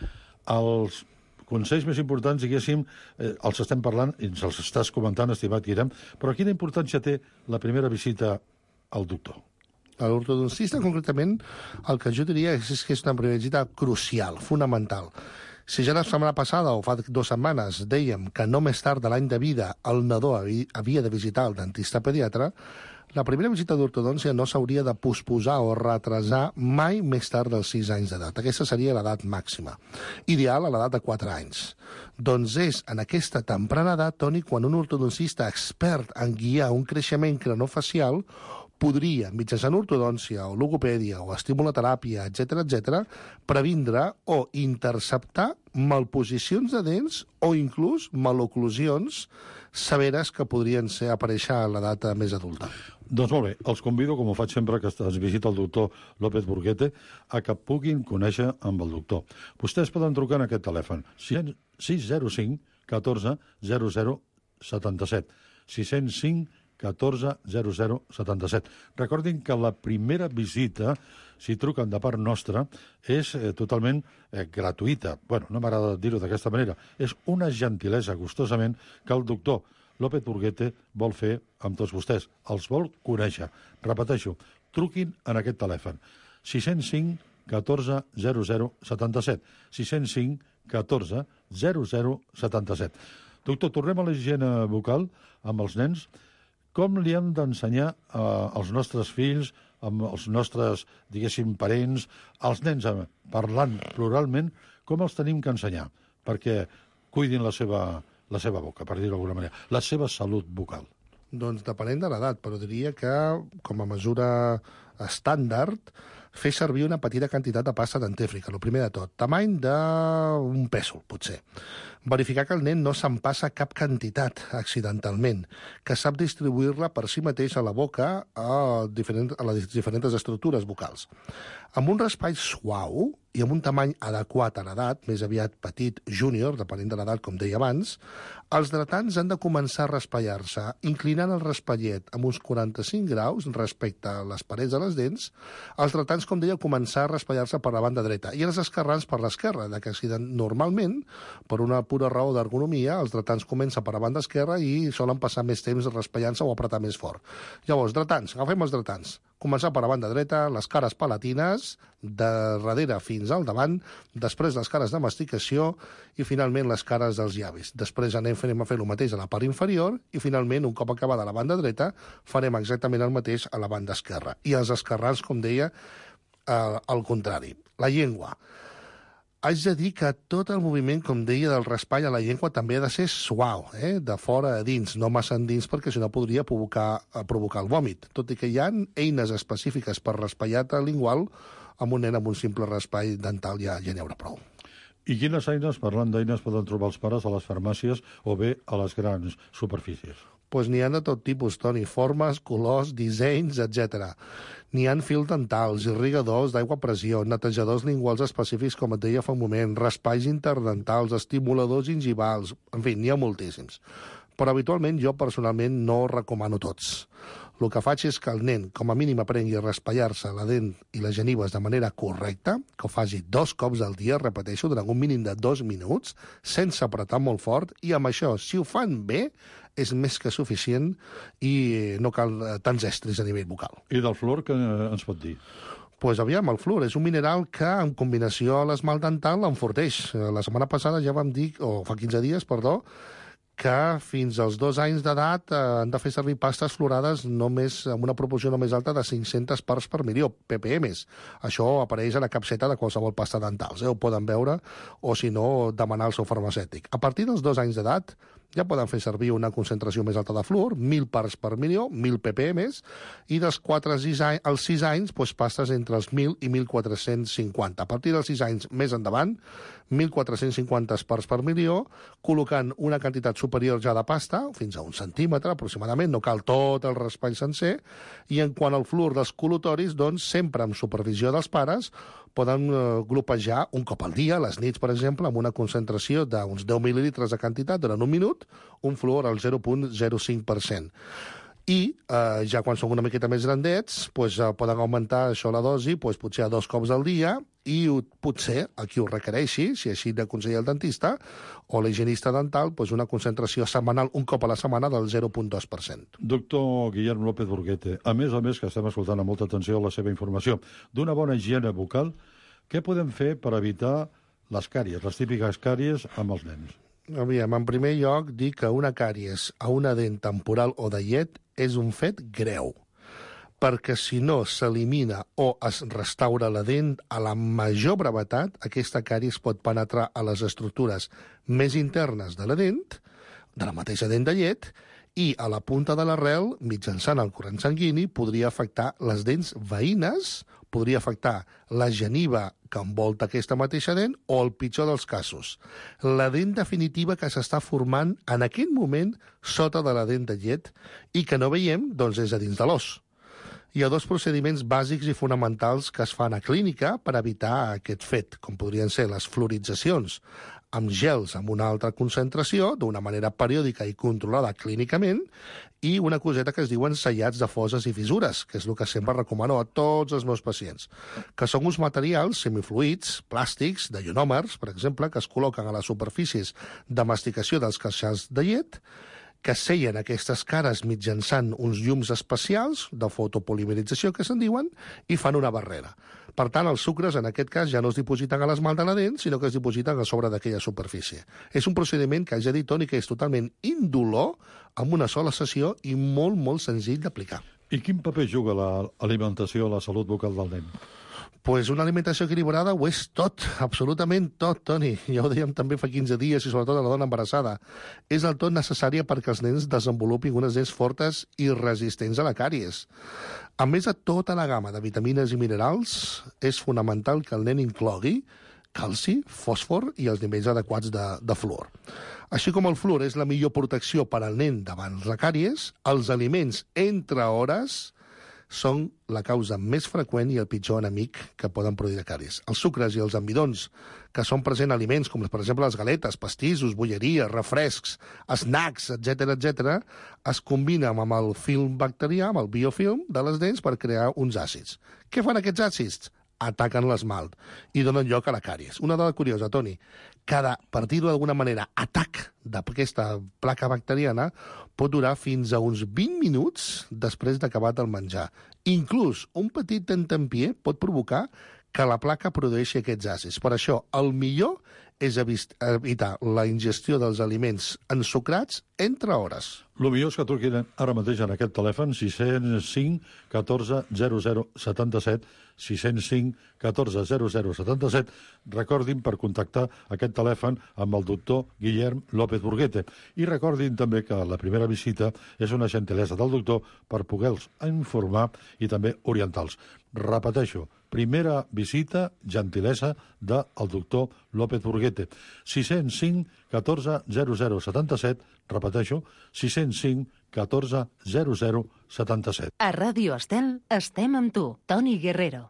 Els consells més importants, diguéssim, eh, els estem parlant, i ens els estàs comentant, estimat Guillem, però quina importància té la primera visita al doctor? A l'ortodoncista, concretament, el que jo diria és que és una primera visita crucial, fonamental. Si ja la setmana passada, o fa dues setmanes, dèiem que no més tard de l'any de vida el nadó havia de visitar el dentista pediatre, la primera visita d'ortodòncia no s'hauria de posposar o retrasar mai més tard dels sis anys d'edat. Aquesta seria l'edat màxima. Ideal a l'edat de quatre anys. Doncs és en aquesta temprana edat, Toni, quan un ortodoncista expert en guiar un creixement cranofacial podria, mitjançant ortodòncia o logopèdia o estimuloteràpia, etcètera, etcètera, previndre o interceptar malposicions de dents o inclús maloclusions severes que podrien ser aparèixer a l'edat més adulta. Doncs molt bé, els convido, com ho faig sempre que es visita el doctor López Burguete, a que puguin conèixer amb el doctor. Vostès poden trucar en aquest telèfon, sis zero cinc catorze zero zero setanta-set, sis zero cinc catorze zero zero setanta-set. Recordin que la primera visita, si truquen de part nostra, és eh, totalment eh, gratuïta. Bueno, no m'agrada dir-ho d'aquesta manera. És una gentilesa, gustosament, que el doctor López Burguete vol fer amb tots vostès. Els vol conèixer. Repeteixo, truquin en aquest telèfon. sis zero cinc catorze zero zero setanta-set. sis zero cinc catorze zero zero setanta-set. Doctor, tornem a la higiene bucal amb els nens. Com li hem d'ensenyar eh, als nostres fills, amb els nostres, diguéssim, parents, els nens parlant pluralment, com els tenim que ensenyar? Perquè cuidin la seva, la seva boca, per dir-ho d'alguna manera, la seva salut bucal. Doncs depenent de l'edat, però diria que, com a mesura estàndard, fer servir una petita quantitat de pasta dentífrica, el primer de tot. Tamany d'un pèsol, potser. Verificar que el nen no s'empassa cap quantitat accidentalment, que sap distribuir-la per si mateix a la boca a, diferent, a les diferents estructures vocals. Amb un raspall suau i amb un tamany adequat a l'edat, més aviat petit júnior, depenent de l'edat, com deia abans, els dretants han de començar a raspallar-se, inclinant el raspallet amb uns quaranta-cinc graus respecte a les parets de les dents, els dretants, com deia, començar a raspallar-se per la banda dreta i els esquerrans per l'esquerra, de que normalment, per una pura raó d'ergonomia, els dretants comencen per la banda esquerra i solen passar més temps raspallant-se o apretar més fort. Llavors, dretants, agafem els dretants. Començar per la banda dreta, les cares palatines, de darrere fins al davant, després les cares de masticació i finalment les cares dels llavis. Després anem farem a fer el mateix a la part inferior i finalment, un cop acabada la banda dreta, farem exactament el mateix a la banda esquerra. I els esquerrans, com deia, eh, al contrari. La llengua. Haig de dir que tot el moviment, com deia, del raspall a la llengua també ha de ser suau, eh? De fora a dins, no massa endins, perquè si no podria provocar, provocar el vòmit. Tot i que hi ha eines específiques per raspallat lingual, amb un nen amb un simple raspall dental ja, ja n'hi haurà prou. I quines eines, parlant d'eines, poden trobar els pares a les farmàcies o bé a les grans superfícies? Doncs n'hi ha de tot tipus, Toni, formes, colors, dissenys, etcètera. N'hi ha fils dentals, irrigadors d'aigua a pressió, netejadors linguals específics, com et deia fa un moment, raspalls interdentals, estimuladors gingivals, en fi, n'hi ha moltíssims. Però habitualment jo personalment no recomano tots. El que faig és que el nen, com a mínim, aprengui a raspallar-se la dent i les genives de manera correcta, que ho faci dos cops al dia, repeteixo, durant un mínim de dos minuts, sense apretar molt fort, i amb això, si ho fan bé, és més que suficient i no cal tants estris a nivell bucal. I del fluor, què ens pot dir? Doncs pues, aviam, el fluor és un mineral que, en combinació a l'esmalt dental, l'enforteix. La setmana passada ja vam dir, o fa quinze dies, perdó, que fins als dos anys d'edat eh, han de fer servir pastes fluorades només amb una proporció no més alta de cinc-centes parts per milió, P P Ms. Això apareix a la capseta de qualsevol pasta dental, eh? Ho poden veure, o si no, demanar el seu farmacèutic. A partir dels dos anys d'edat ja poden fer servir una concentració més alta de fluor, mil parts per milió, mil P P Ms, i dels quatre als sis anys, doncs, pastes entre els mil i mil quatre-cents cinquanta. A partir dels sis anys més endavant, mil quatre-cents cinquanta parts per milió, col·locant una quantitat superior ja de pasta, fins a un centímetre aproximadament, no cal tot el raspall sencer, i en quant al fluor dels col·lutoris, doncs, sempre amb supervisió dels pares, poden eh, glopejar un cop al dia, a les nits, per exemple, amb una concentració d'uns deu mil·lilitres de quantitat durant un minut, un fluor al zero coma zero cinc per cent. I eh, ja quan són una miqueta més grandets, doncs, eh, poden augmentar això la dosi doncs, potser a dos cops al dia i potser, a qui ho requereixi, si així d'aconsella el dentista o l'higienista dental, doncs una concentració setmanal, un cop a la setmana, del zero coma dos per cent. Doctor Guillem López Burguete, a més a més que estem escoltant amb molta atenció la seva informació d'una bona higiene bucal, què podem fer per evitar les càries, les típiques càries amb els nens? Aviam, en primer lloc, dir que una càries a una dent temporal o de llet és un fet greu, perquè si no s'elimina o es restaura la dent a la major brevetat, aquesta càries pot penetrar a les estructures més internes de la dent, de la mateixa dent de llet, i a la punta de l'arrel, mitjançant el corrent sanguini, podria afectar les dents veïnes, podria afectar la geniva que envolta aquesta mateixa dent o, el pitjor dels casos, la dent definitiva que s'està formant en aquest moment sota de la dent de llet i que no veiem, doncs és a dins de l'os. Hi ha dos procediments bàsics i fonamentals que es fan a clínica per evitar aquest fet, com podrien ser les fluoritzacions amb gels amb una altra concentració, d'una manera periòdica i controlada clínicament, i una coseta que es diuen sellats de fosses i fissures, que és el que sempre recomano a tots els meus pacients, que són uns materials semifluïts, plàstics, de ionòmers, per exemple, que es col·loquen a les superfícies de masticació dels caixars de llet, que sellen aquestes cares mitjançant uns llums especials de fotopolimerització, que se'n diuen, i fan una barrera. Per tant, els sucres, en aquest cas, ja no es dipositen a l'esmalt de la dent, sinó que es dipositen a sobre d'aquella superfície. És un procediment que, haig de dir, Toni, que és totalment indolor, amb una sola sessió i molt, molt senzill d'aplicar. I quin paper juga l'alimentació a la salut bucal del nen? Pues una alimentació equilibrada ho és tot, absolutament tot, Toni. Ja ho dèiem també fa quinze dies, i sobretot a la dona embarassada. És del tot necessària perquè els nens desenvolupin unes dents fortes i resistents a la càries. A més de tota la gamma de vitamines i minerals, és fonamental que el nen inclogui calci, fòsfor i els nivells adequats de, de fluor. Així com el fluor és la millor protecció per al nen davant la càries, els aliments entre hores són la causa més freqüent i el pitjor enemic que poden produir de càries. Els sucres i els amidons que són presents en aliments, com per exemple les galetes, pastissos, bolleries, refrescs, snacks, etcètera, etcètera, es combinen amb el film bacterià, amb el biofilm de les dents per crear uns àcids. Què fan aquests àcids? Ataquen l'esmalt i donen lloc a la càries. Una dada curiosa, Toni, cada, per dir-ho d'alguna manera, atac d'aquesta placa bacteriana pot durar fins a uns vint minuts després d'acabat el menjar. Inclús un petit tentempié pot provocar que la placa produeixi aquests àcids. Per això, el millor és evitar la ingestió dels aliments ensucrats entre hores. El millor és que truquin ara mateix en aquest telèfon, sis zero cinc, catorze, zero zero, setanta-set, sis zero cinc, catorze, zero zero, setanta-set. Recordin per contactar aquest telèfon amb el doctor Guillem López Burguete. I recordin també que la primera visita és una gentilesa del doctor per poder-los informar i també orientar-los. Repeteixo, primera visita, gentilesa del doctor López Burguete. sis zero cinc, catorze, zero zero, setanta-set, repeteixo, sis zero cinc, catorze, zero zero, setanta-set. A Ràdio Estel estem amb tu, Toni Guerrero.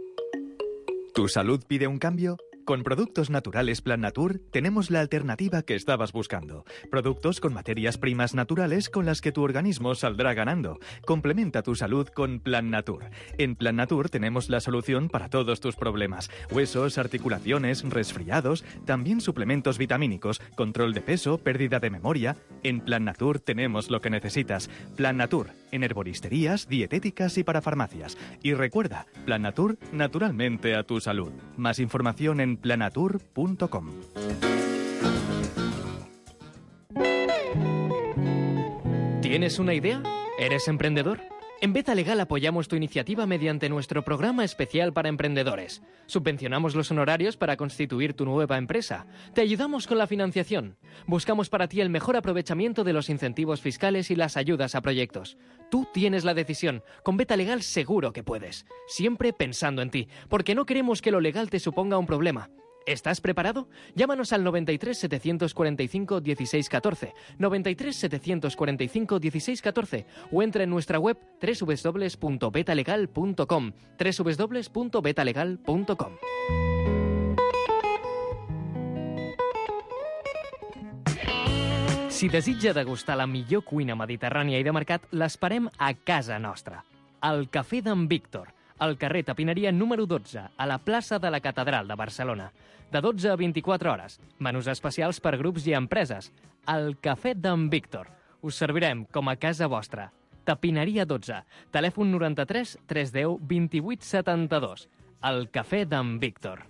¿Tu salud pide un cambio? Con Productos Naturales Plan Natur tenemos la alternativa que estabas buscando. Productos con materias primas naturales con las que tu organismo saldrá ganando. Complementa tu salud con Plan Natur. En Plan Natur tenemos la solución para todos tus problemas. Huesos, articulaciones, resfriados, también suplementos vitamínicos, control de peso, pérdida de memoria. En Plan Natur tenemos lo que necesitas. Plan Natur, en herboristerías, dietéticas y para farmacias. Y recuerda, Plan Natur, naturalmente a tu salud. Más información en planatur punto com. ¿Tienes una idea? ¿Eres emprendedor? En Beta Legal apoyamos tu iniciativa mediante nuestro programa especial para emprendedores. Subvencionamos los honorarios para constituir tu nueva empresa. Te ayudamos con la financiación. Buscamos para ti el mejor aprovechamiento de los incentivos fiscales y las ayudas a proyectos. Tú tienes la decisión. Con Beta Legal seguro que puedes. Siempre pensando en ti, porque no queremos que lo legal te suponga un problema. ¿Estás preparado? Llámanos al noventa y tres, setecientos cuarenta y cinco, dieciséis catorce, noventa y tres, setecientos cuarenta y cinco, dieciséis catorce o entra en nuestra web doble u doble u doble u punto beta legal punto com, doble u doble u doble u punto beta legal punto com. Si desitja degustar la millor cuina mediterrània i de mercat, l'esperem a casa nostra. Al Cafè d'en Víctor, al carrer Tapineria número dotze, a la plaça de la Catedral de Barcelona. De dotze a vint-i-quatre hores. Menús especials per grups i empreses. Al Cafè d'en Víctor. Us servirem com a casa vostra. Tapineria dotze. Telèfon noranta-tres, tres deu, vint-i-vuit setanta-dos. Al Cafè d'en Víctor.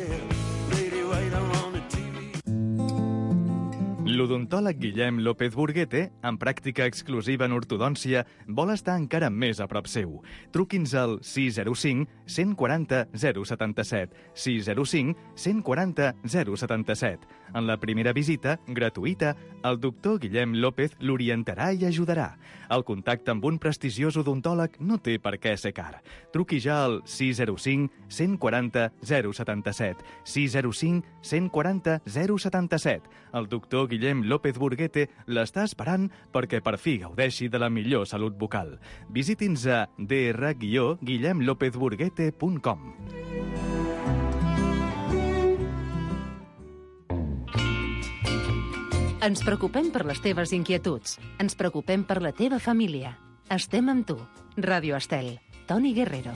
L'odontòleg Guillem López Burguete, amb pràctica exclusiva en ortodòncia, vol estar encara més a prop seu. Truqui'ns al sis zero cinc, cent quaranta, zero setanta-set, sis zero cinc, cent quaranta, zero setanta-set. En la primera visita, gratuïta, el doctor Guillem López l'orientarà i ajudarà. El contacte amb un prestigiós odontòleg no té per què ser car. Truqui ja al sis zero cinc, cent quaranta, zero setanta-set, sis zero cinc, cent quaranta, zero setanta-set. El doctor Guillem López Burguete l'està esperant perquè per fi gaudeixi de la millor salut bucal. Visiti'ns a d r guillem lópez burguete punt com. Ens preocupem per les teves inquietuds. Ens preocupem per la teva família. Estem amb tu. Ràdio Estel. Toni Guerrero.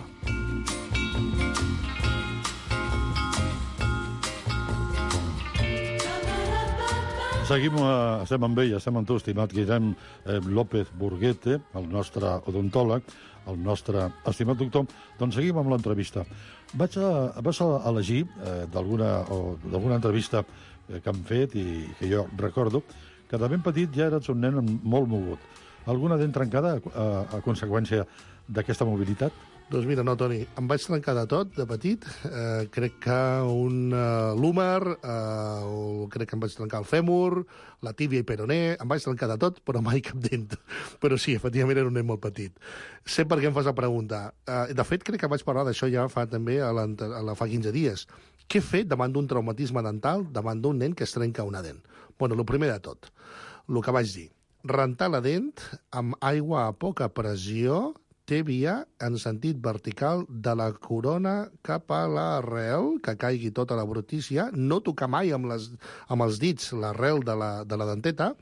Seguim, eh, estem amb ell, estem amb tu, estimat Guillem eh, López Burguete, el nostre odontòleg, el nostre estimat doctor. Doncs seguim amb l'entrevista. Vaig a, vas a elegir eh, d'alguna o d'alguna entrevista eh, que han fet i que jo recordo que de ben petit ja eres un nen molt mogut. Alguna dent trencada a, a conseqüència d'aquesta mobilitat? Doncs mira, no, Toni, em vaig trencar de tot, de petit. Eh, crec que un uh, lúmer, eh, o crec que em vaig trencar el fèmur, la tíbia i peroné, em vaig trencar de tot, però mai cap dent. Però sí, efectivament, era un nen molt petit. Sé per què em fas la pregunta. Eh, de fet, crec que vaig parlar d'això ja fa també a la, a la fa quinze dies. Què he fet davant d'un traumatisme dental, davant d'un nen que es trenca una dent? Bueno, el primer de tot, el que vaig dir, rentar la dent amb aigua a poca pressió té via en sentit vertical de la corona cap a l'arrel, que caigui tota la brutícia, no tocar mai amb, les, amb els dits l'arrel de, la, de la denteta,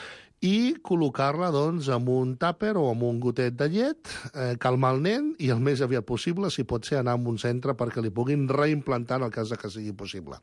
i col·locar-la doncs, amb un tàper o amb un gotet de llet, eh, calmar el nen i el més aviat possible, si pot ser, anar a un centre perquè li puguin reimplantar en el cas que sigui possible.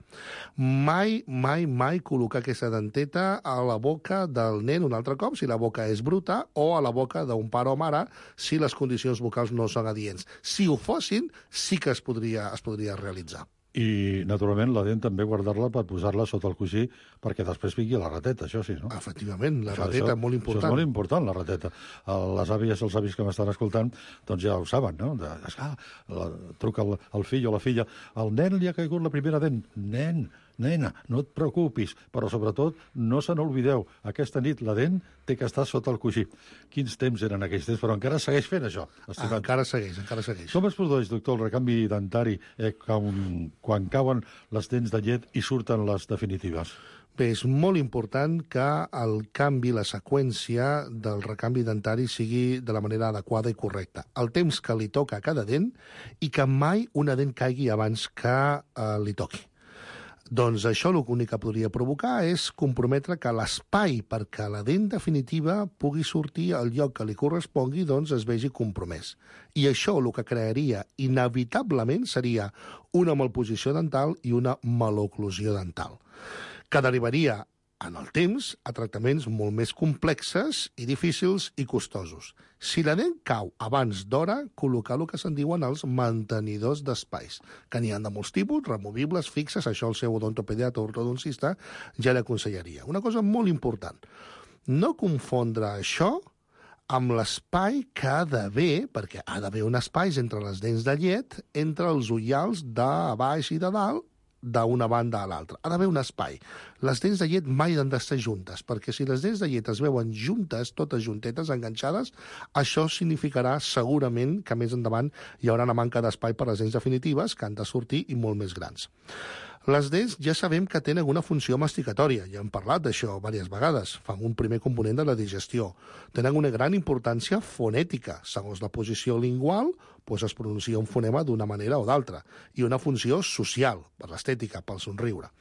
Mai, mai, mai col·locar aquesta denteta a la boca del nen un altre cop, si la boca és bruta, o a la boca d'un pare o mare, si les condicions vocals no són adients. Si ho fossin, sí que es podria, es podria realitzar. I, naturalment, la dent també guardar-la per posar-la sota el coixí perquè després vingui la rateta, això sí, no? Efectivament, la això, rateta això, és molt important. Això és molt important, la rateta. Les àvies i els avis que m'estan escoltant, doncs ja ho saben, no? De, ah, la, truca el, el fill o la filla, al nen li ha caigut la primera dent. Nen, nena, no et preocupis, però sobretot no se n'oblideu, aquesta nit la dent té que estar sota el coixí. Quins temps eren aquells temps, però encara segueix fent això. Ah, encara segueix, encara segueix. Com es produeix, doctor, el recanvi dentari eh, quan, quan cauen les dents de llet i surten les definitives? Bé, és molt important que el canvi, la seqüència del recanvi dentari sigui de la manera adequada i correcta. El temps que li toca a cada dent i que mai una dent caigui abans que eh, li toqui. Doncs això l'únic que podria provocar és comprometre que l'espai perquè la dent definitiva pugui sortir al lloc que li correspongui, doncs es vegi compromès. I això el que crearia inevitablement seria una malposició dental i una maloclusió dental, que derivaria en el temps a tractaments molt més complexes i difícils i costosos. Si la dent cau abans d'hora, col·locar el que se'n diuen els mantenidors d'espais, que n'hi ha de molts tipus, removibles, fixes, això el seu odontopediatre o ortodoncista ja l'aconsellaria. Una cosa molt important, no confondre això amb l'espai que ha d'haver, perquè ha d'haver un espai entre les dents de llet, entre els ullals de baix i de dalt, d'una banda a l'altra. Ha d'haver un espai. Les dents de llet mai han d'estar juntes, perquè si les dents de llet es veuen juntes, totes juntetes, enganxades, això significarà segurament que més endavant hi haurà una manca d'espai per les dents definitives, que han de sortir i molt més grans. Les dents ja sabem que tenen una funció masticatòria, ja hem parlat d'això diverses vegades, fan un primer component de la digestió. Tenen una gran importància fonètica, segons la posició lingual, doncs es pronuncia un fonema d'una manera o d'altra, i una funció social, per l'estètica, pel somriure.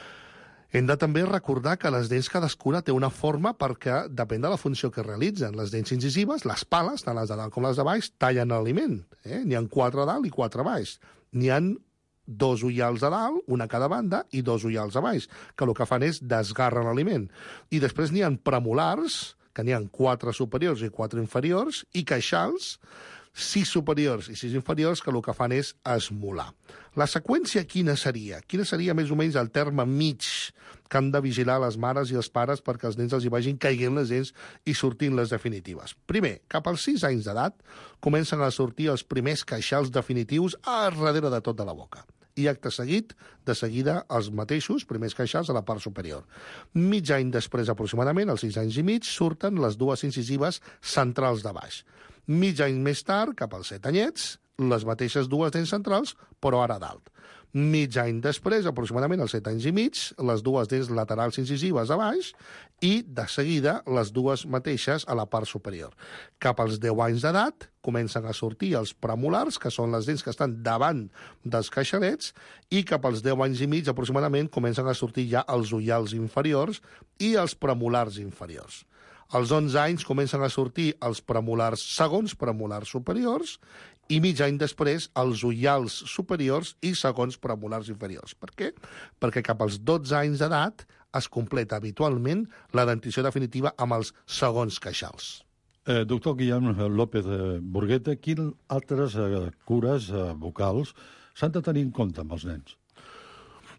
Hem de també recordar que les dents cadascuna té una forma perquè depèn de la funció que realitzen. Les dents incisives, les pales, tant les de dalt com les de baix, tallen l'aliment. Eh? N'hi ha quatre a dalt i quatre a baix. N'hi ha dos ullals a dalt, una a cada banda, i dos ullals a baix, que el que fan és desgarren l'aliment. I després n'hi ha premolars, que n'hi ha quatre superiors i quatre inferiors, i queixals, sis superiors i sis inferiors, que el que fan és esmolar. La seqüència quina seria? Quina seria més o menys el terme mig que han de vigilar les mares i els pares perquè els nens els hi vagin caiguent les dents i sortint les definitives? Primer, cap als sis anys d'edat comencen a sortir els primers queixals definitius a darrere de tota la boca. I acte seguit, de seguida, els mateixos primers queixals a la part superior. Mig any després, aproximadament, als sis anys i mig, surten les dues incisives centrals de baix. Mig any més tard, cap als set anyets, les mateixes dues dents centrals, però ara dalt. Mig any després, aproximadament als set anys i mig, les dues dents laterals incisives a baix i, de seguida, les dues mateixes a la part superior. Cap als deu anys d'edat comencen a sortir els premolars, que són les dents que estan davant dels queixalets, i cap als deu anys i mig, aproximadament, comencen a sortir ja els ullals inferiors i els premolars inferiors. Als onze anys comencen a sortir els premolars segons premolars superiors i mig any després els ullals superiors i segons premolars inferiors. Per què? Perquè cap als dotze anys d'edat es completa habitualment la dentició definitiva amb els segons queixals. Eh, doctor Guillem López Burguete, quines altres eh, cures eh, vocals s'han de tenir en compte amb els nens?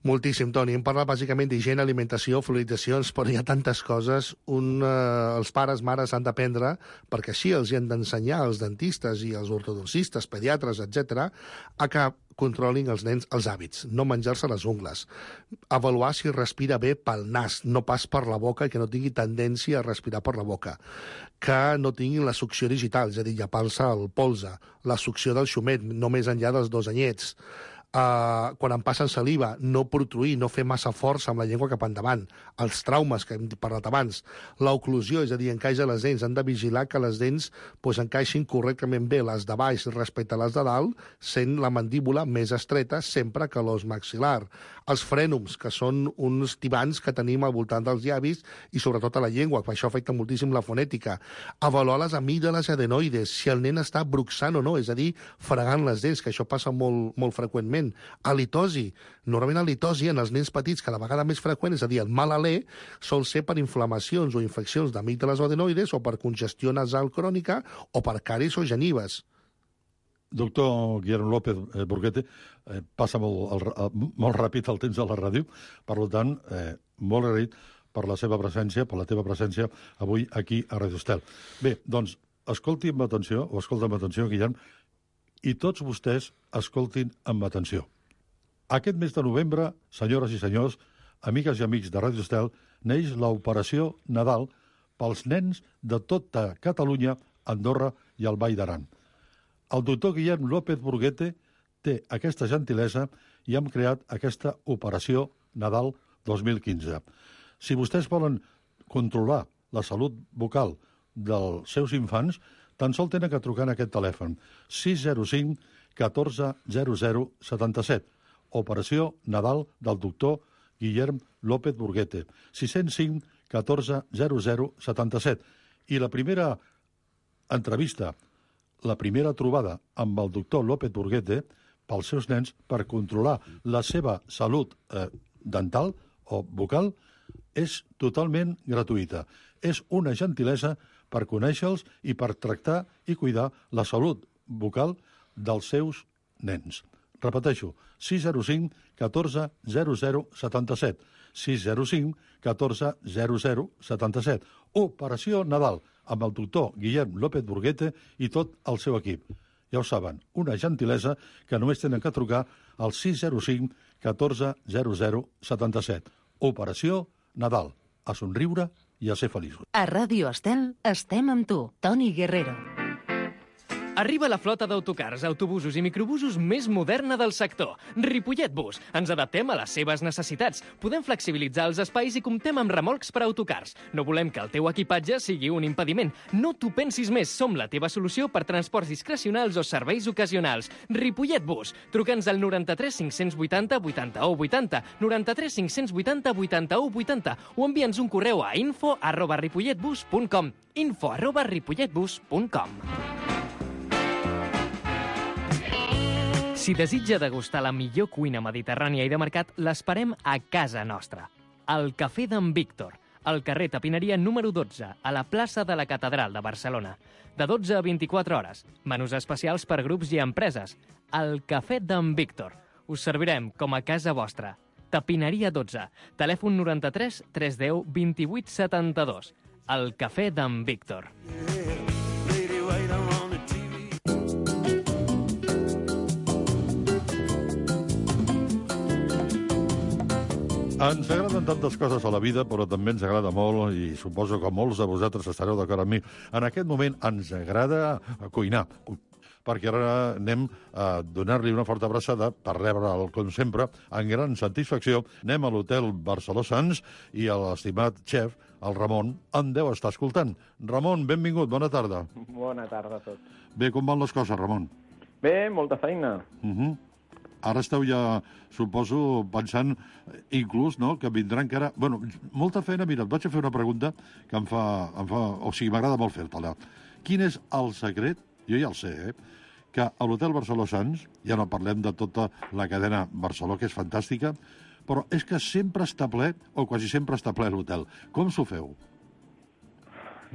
Moltíssim, Toni. Hem parlat bàsicament d'higiene, alimentació, fluiditzacions, però hi ha tantes coses. Un, eh, els pares, mares han d'aprendre, perquè així els hi han d'ensenyar als dentistes i als ortodoncistes, pediatres, etcètera, a que controlin els nens els hàbits, no menjar-se les ungles, avaluar si respira bé pel nas, no pas per la boca, i que no tingui tendència a respirar per la boca, que no tinguin la succió digital, és a dir, llepar-se el polze, la succió del xumet, no més enllà dels dos anyets, Uh, quan em passen saliva, no protruir, no fer massa força amb la llengua cap endavant, els traumes que hem parlat abans, l'oclusió, és a dir, encaix a les dents, han de vigilar que les dents pues, encaixin correctament bé, les de baix respecte a les de dalt, sent la mandíbula més estreta sempre que l'os maxil·lar. Els frènums, que són uns tibants que tenim al voltant dels llavis i sobretot a la llengua, que això afecta moltíssim la fonètica. Avaluar les amígdales i adenoides, si el nen està bruxant o no, és a dir, fregant les dents, que això passa molt, molt freqüentment. Halitosi. Normalment halitosi en els nens petits, cada vegada més freqüent, és a dir, el mal alè, sol ser per inflamacions o infeccions d'amígdales o adenoides o per congestió nasal crònica o per càries o genives. Doctor Guillermo López eh, Burguete, eh, passa molt, el, el, molt ràpid el temps de la ràdio, per tant, eh, molt agraït per la seva presència, per la teva presència avui aquí a Radio Estel. Bé, doncs, escolti amb atenció, o escolta amb atenció, Guillem, i tots vostès escoltin amb atenció. Aquest mes de novembre, senyores i senyors, amigues i amics de Radio Estel, neix l'operació Nadal pels nens de tota Catalunya, Andorra i el Vall d'Aran. El doctor Guillem López Burguete té aquesta gentilesa i hem creat aquesta operació Nadal dos mil quinze. Si vostès volen controlar la salut bucal dels seus infants, tan sol tenen que trucar en aquest telèfon sis zero cinc catorze zero zero setanta-set. Operació Nadal del doctor Guillem López Burguete. sis zero cinc catorze zero zero setanta-set. I la primera entrevista, la primera trobada amb el doctor López Burguete pels seus nens per controlar la seva salut eh, dental o bucal és totalment gratuïta. És una gentilesa per conèixer-los i per tractar i cuidar la salut bucal dels seus nens. Repeteixo, sis zero cinc catorze zero zero setanta-set. sis zero cinc catorze zero zero setanta-set. Operació Nadal amb el doctor Guillem López Burguete i tot el seu equip. Ja ho saben, una gentilesa que només tenen que trucar al sis zero cinc catorze zero zero setanta-set. Operació Nadal. A somriure i a ser feliços. A Ràdio Estel estem amb tu, Toni Guerrero. Arriba la flota d'autocars, autobusos i microbusos més moderna del sector. Ripollet Bus. Ens adaptem a les seves necessitats. Podem flexibilitzar els espais i comptem amb remolcs per a autocars. No volem que el teu equipatge sigui un impediment. No t'ho pensis més. Som la teva solució per transports discrecionals o serveis ocasionals. Ripollet Bus. Truca'ns al noranta-tres cinc-cents vuitanta vuitanta-u vuitanta, noranta-tres cinc-cents vuitanta vuitanta-u vuitanta o envia'ns un correu a info arroba ripolletbus punt com. info arroba ripolletbus punt com. Si desitja degustar la millor cuina mediterrània i de mercat, l'esperem a casa nostra. Al Cafè d'en Víctor, al carrer Tapineria número dotze, a la plaça de la Catedral de Barcelona. De dotze a vint-i-quatre hores. Menús especials per grups i empreses. Al Cafè d'en Víctor. Us servirem com a casa vostra. Tapineria dotze. Telèfon noranta-tres tres deu vint-i-vuit setanta-dos. Al Cafè d'en Víctor. Ens agraden tantes coses a la vida, però també ens agrada molt, i suposo que molts de vosaltres estareu d'acord amb mi, en aquest moment ens agrada cuinar, perquè ara anem a donar-li una forta abraçada per rebre'l, com sempre, en gran satisfacció. Anem a l'hotel Barceló Sants i l'estimat xef, el Ramon, en deu estar escoltant. Ramon, benvingut, bona tarda. Bona tarda a tots. Bé, com van les coses, Ramon? Bé, molta feina. Uh -huh. Ara esteu ja, suposo, pensant, inclús, no?, que vindrà encara... Bueno, molta feina. Mira, et vaig a fer una pregunta que em fa... Em fa o sigui, m'agrada molt fer-te-la. Quin és el secret, jo ja el sé, eh?, que a l'hotel Barceló Sants, ja no parlem de tota la cadena Barceló, que és fantàstica, però és que sempre està ple, o quasi sempre està ple l'hotel. Com s'ho feu?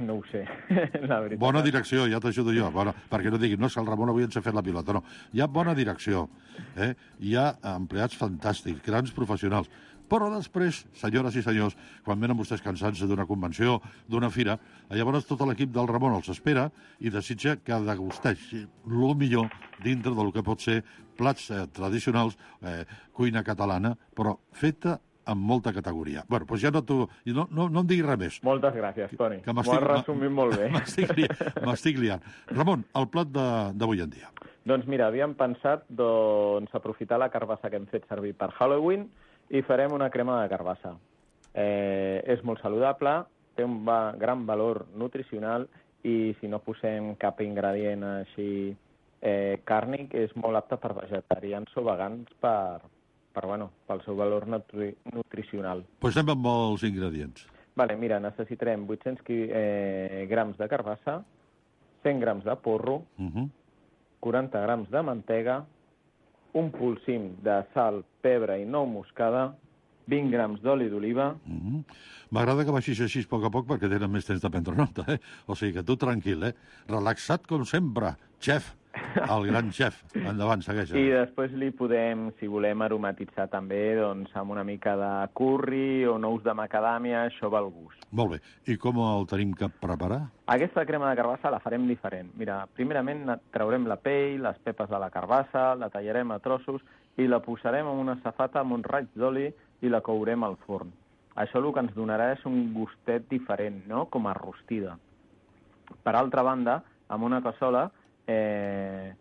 no ho sé, la veritat. Bona direcció, ja t'ajudo jo, bona, perquè no diguin, no, si el Ramon avui ens ha fet la pilota, no. Hi ha bona direcció, eh? Hi ha empleats fantàstics, grans professionals, però després, senyores i senyors, quan venen vostès cansats d'una convenció, d'una fira, llavors tot l'equip del Ramon els espera i desitja que degusteixi el millor dintre del que pot ser plats eh, tradicionals, eh, cuina catalana, però feta amb molta categoria. Bueno, doncs ja no, tu, no, no, no em diguis res més. Moltes gràcies, Toni. M'ho has resumit molt bé. M'estic liant, liant. Ramon, el plat d'avui en dia. Doncs mira, havíem pensat doncs, aprofitar la carbassa que hem fet servir per Halloween i farem una crema de carbassa. Eh, és molt saludable, té un va, gran valor nutricional i si no posem cap ingredient així eh, càrnic, és molt apte per vegetarians o vegans per, per, bueno, pel seu valor nutri nutricional. Doncs anem amb els ingredients. Vale, mira, necessitarem vuit-cents eh, grams de carbassa, cent grams de porro, uh -huh. quaranta grams de mantega, un polsim de sal, pebre i nou moscada, vint grams d'oli d'oliva. M'agrada mm -hmm. que baixis així a poc a poc perquè tenen més temps de prendre nota, eh? O sigui que tu tranquil, eh? Relaxat com sempre, xef, el gran xef. Endavant, segueix. I després li podem, si volem, aromatitzar també doncs, amb una mica de curri o nous de macadàmia, això va al gust. Molt bé. I com el tenim que preparar? Aquesta crema de carbassa la farem diferent. Mira, primerament traurem la pell, les pepes de la carbassa, la tallarem a trossos i la posarem en una safata amb un raig d'oli i la courem al forn. Això el que ens donarà és un gustet diferent, no?, com a rostida. Per altra banda, amb una cassola eh,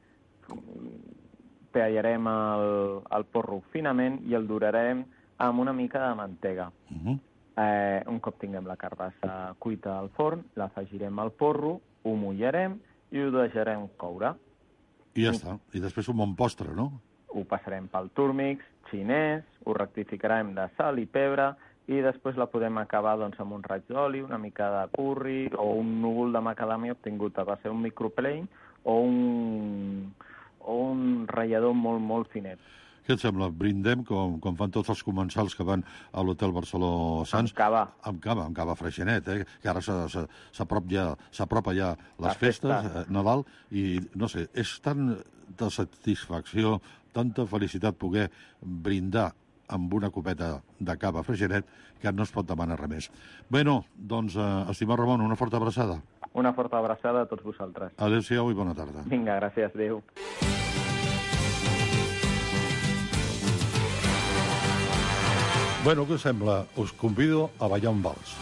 tallarem el, el porro finament i el dorarem amb una mica de mantega. Uh-huh. eh, un cop tinguem la carbassa cuita al forn, l'afegirem al porro, ho mullarem i ho deixarem coure. I ja està. I després un bon postre, no? Ho passarem pel túrmix, xinès, ho rectificarem de sal i pebre i després la podem acabar doncs, amb un raig d'oli, una mica de curri o un núvol de macadàmia obtingut a base un microplane o un, o un ratllador molt, molt finet. Què et sembla? Brindem com, com fan tots els comensals que van a l'Hotel Barceló Sants. Amb cava. Amb cava, amb cava freixenet, eh? Que ara s'apropa ja, s'apropa ja les festes, eh, Nadal, i no sé, és tan de satisfacció, tanta felicitat poder brindar amb una copeta de cava freixenet que no es pot demanar res més. Bueno, doncs, eh, estimat Ramon, una forta abraçada. Una forta abraçada a tots vosaltres. Adéu-siau i bona tarda. Vinga, gràcies, adéu. Bueno, què us sembla? Us convido a ballar un vals.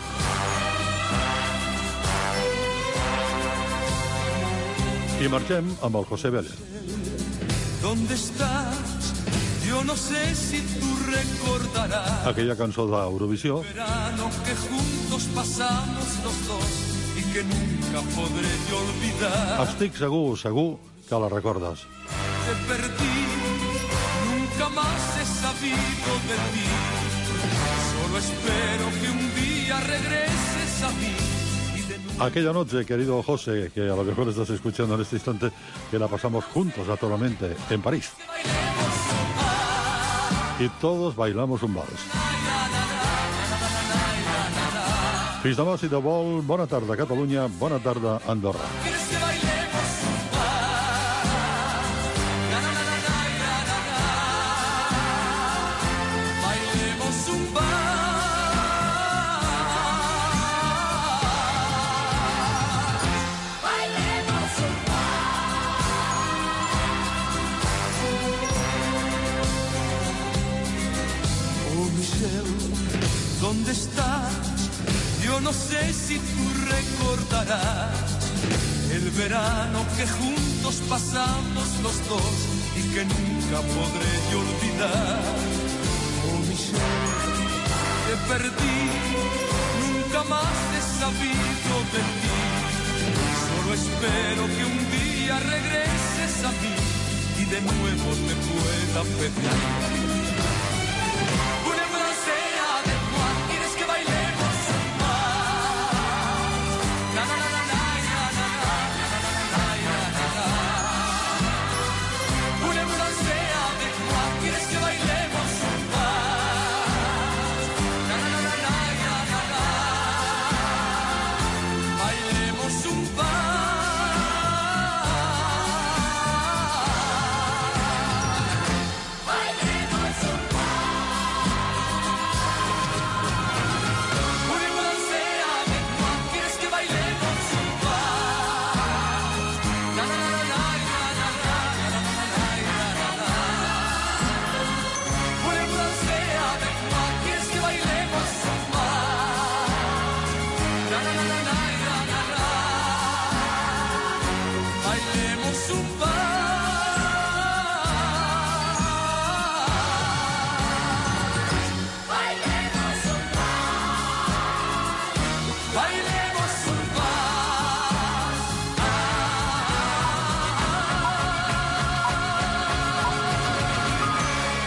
I marxem amb el José Vélez. ¿Dónde estás? Yo no sé si tú recordarás. Aquella cançó d'Eurovisió. Verano que juntos pasamos los dos y que nunca podré yo olvidar. Estic segur, segur que la recordes. Te perdí, nunca más he sabido de ti. Solo espero que un día regreses a mí. Aquella noche, querido José, que a lo mejor estás escuchando en este instante, que la pasamos juntos atoramente en París. Y todos bailamos un vals. Fins demà, si de vol, bona tarda, Catalunya, bona tarda, Andorra. ¿Dónde estás? Yo no sé si tú recordarás el verano que juntos pasamos los dos y que nunca podré yo olvidar. Oh, Michelle, te perdí, nunca más he sabido de ti. Solo espero que un día regreses a mí y de nuevo te pueda pedir.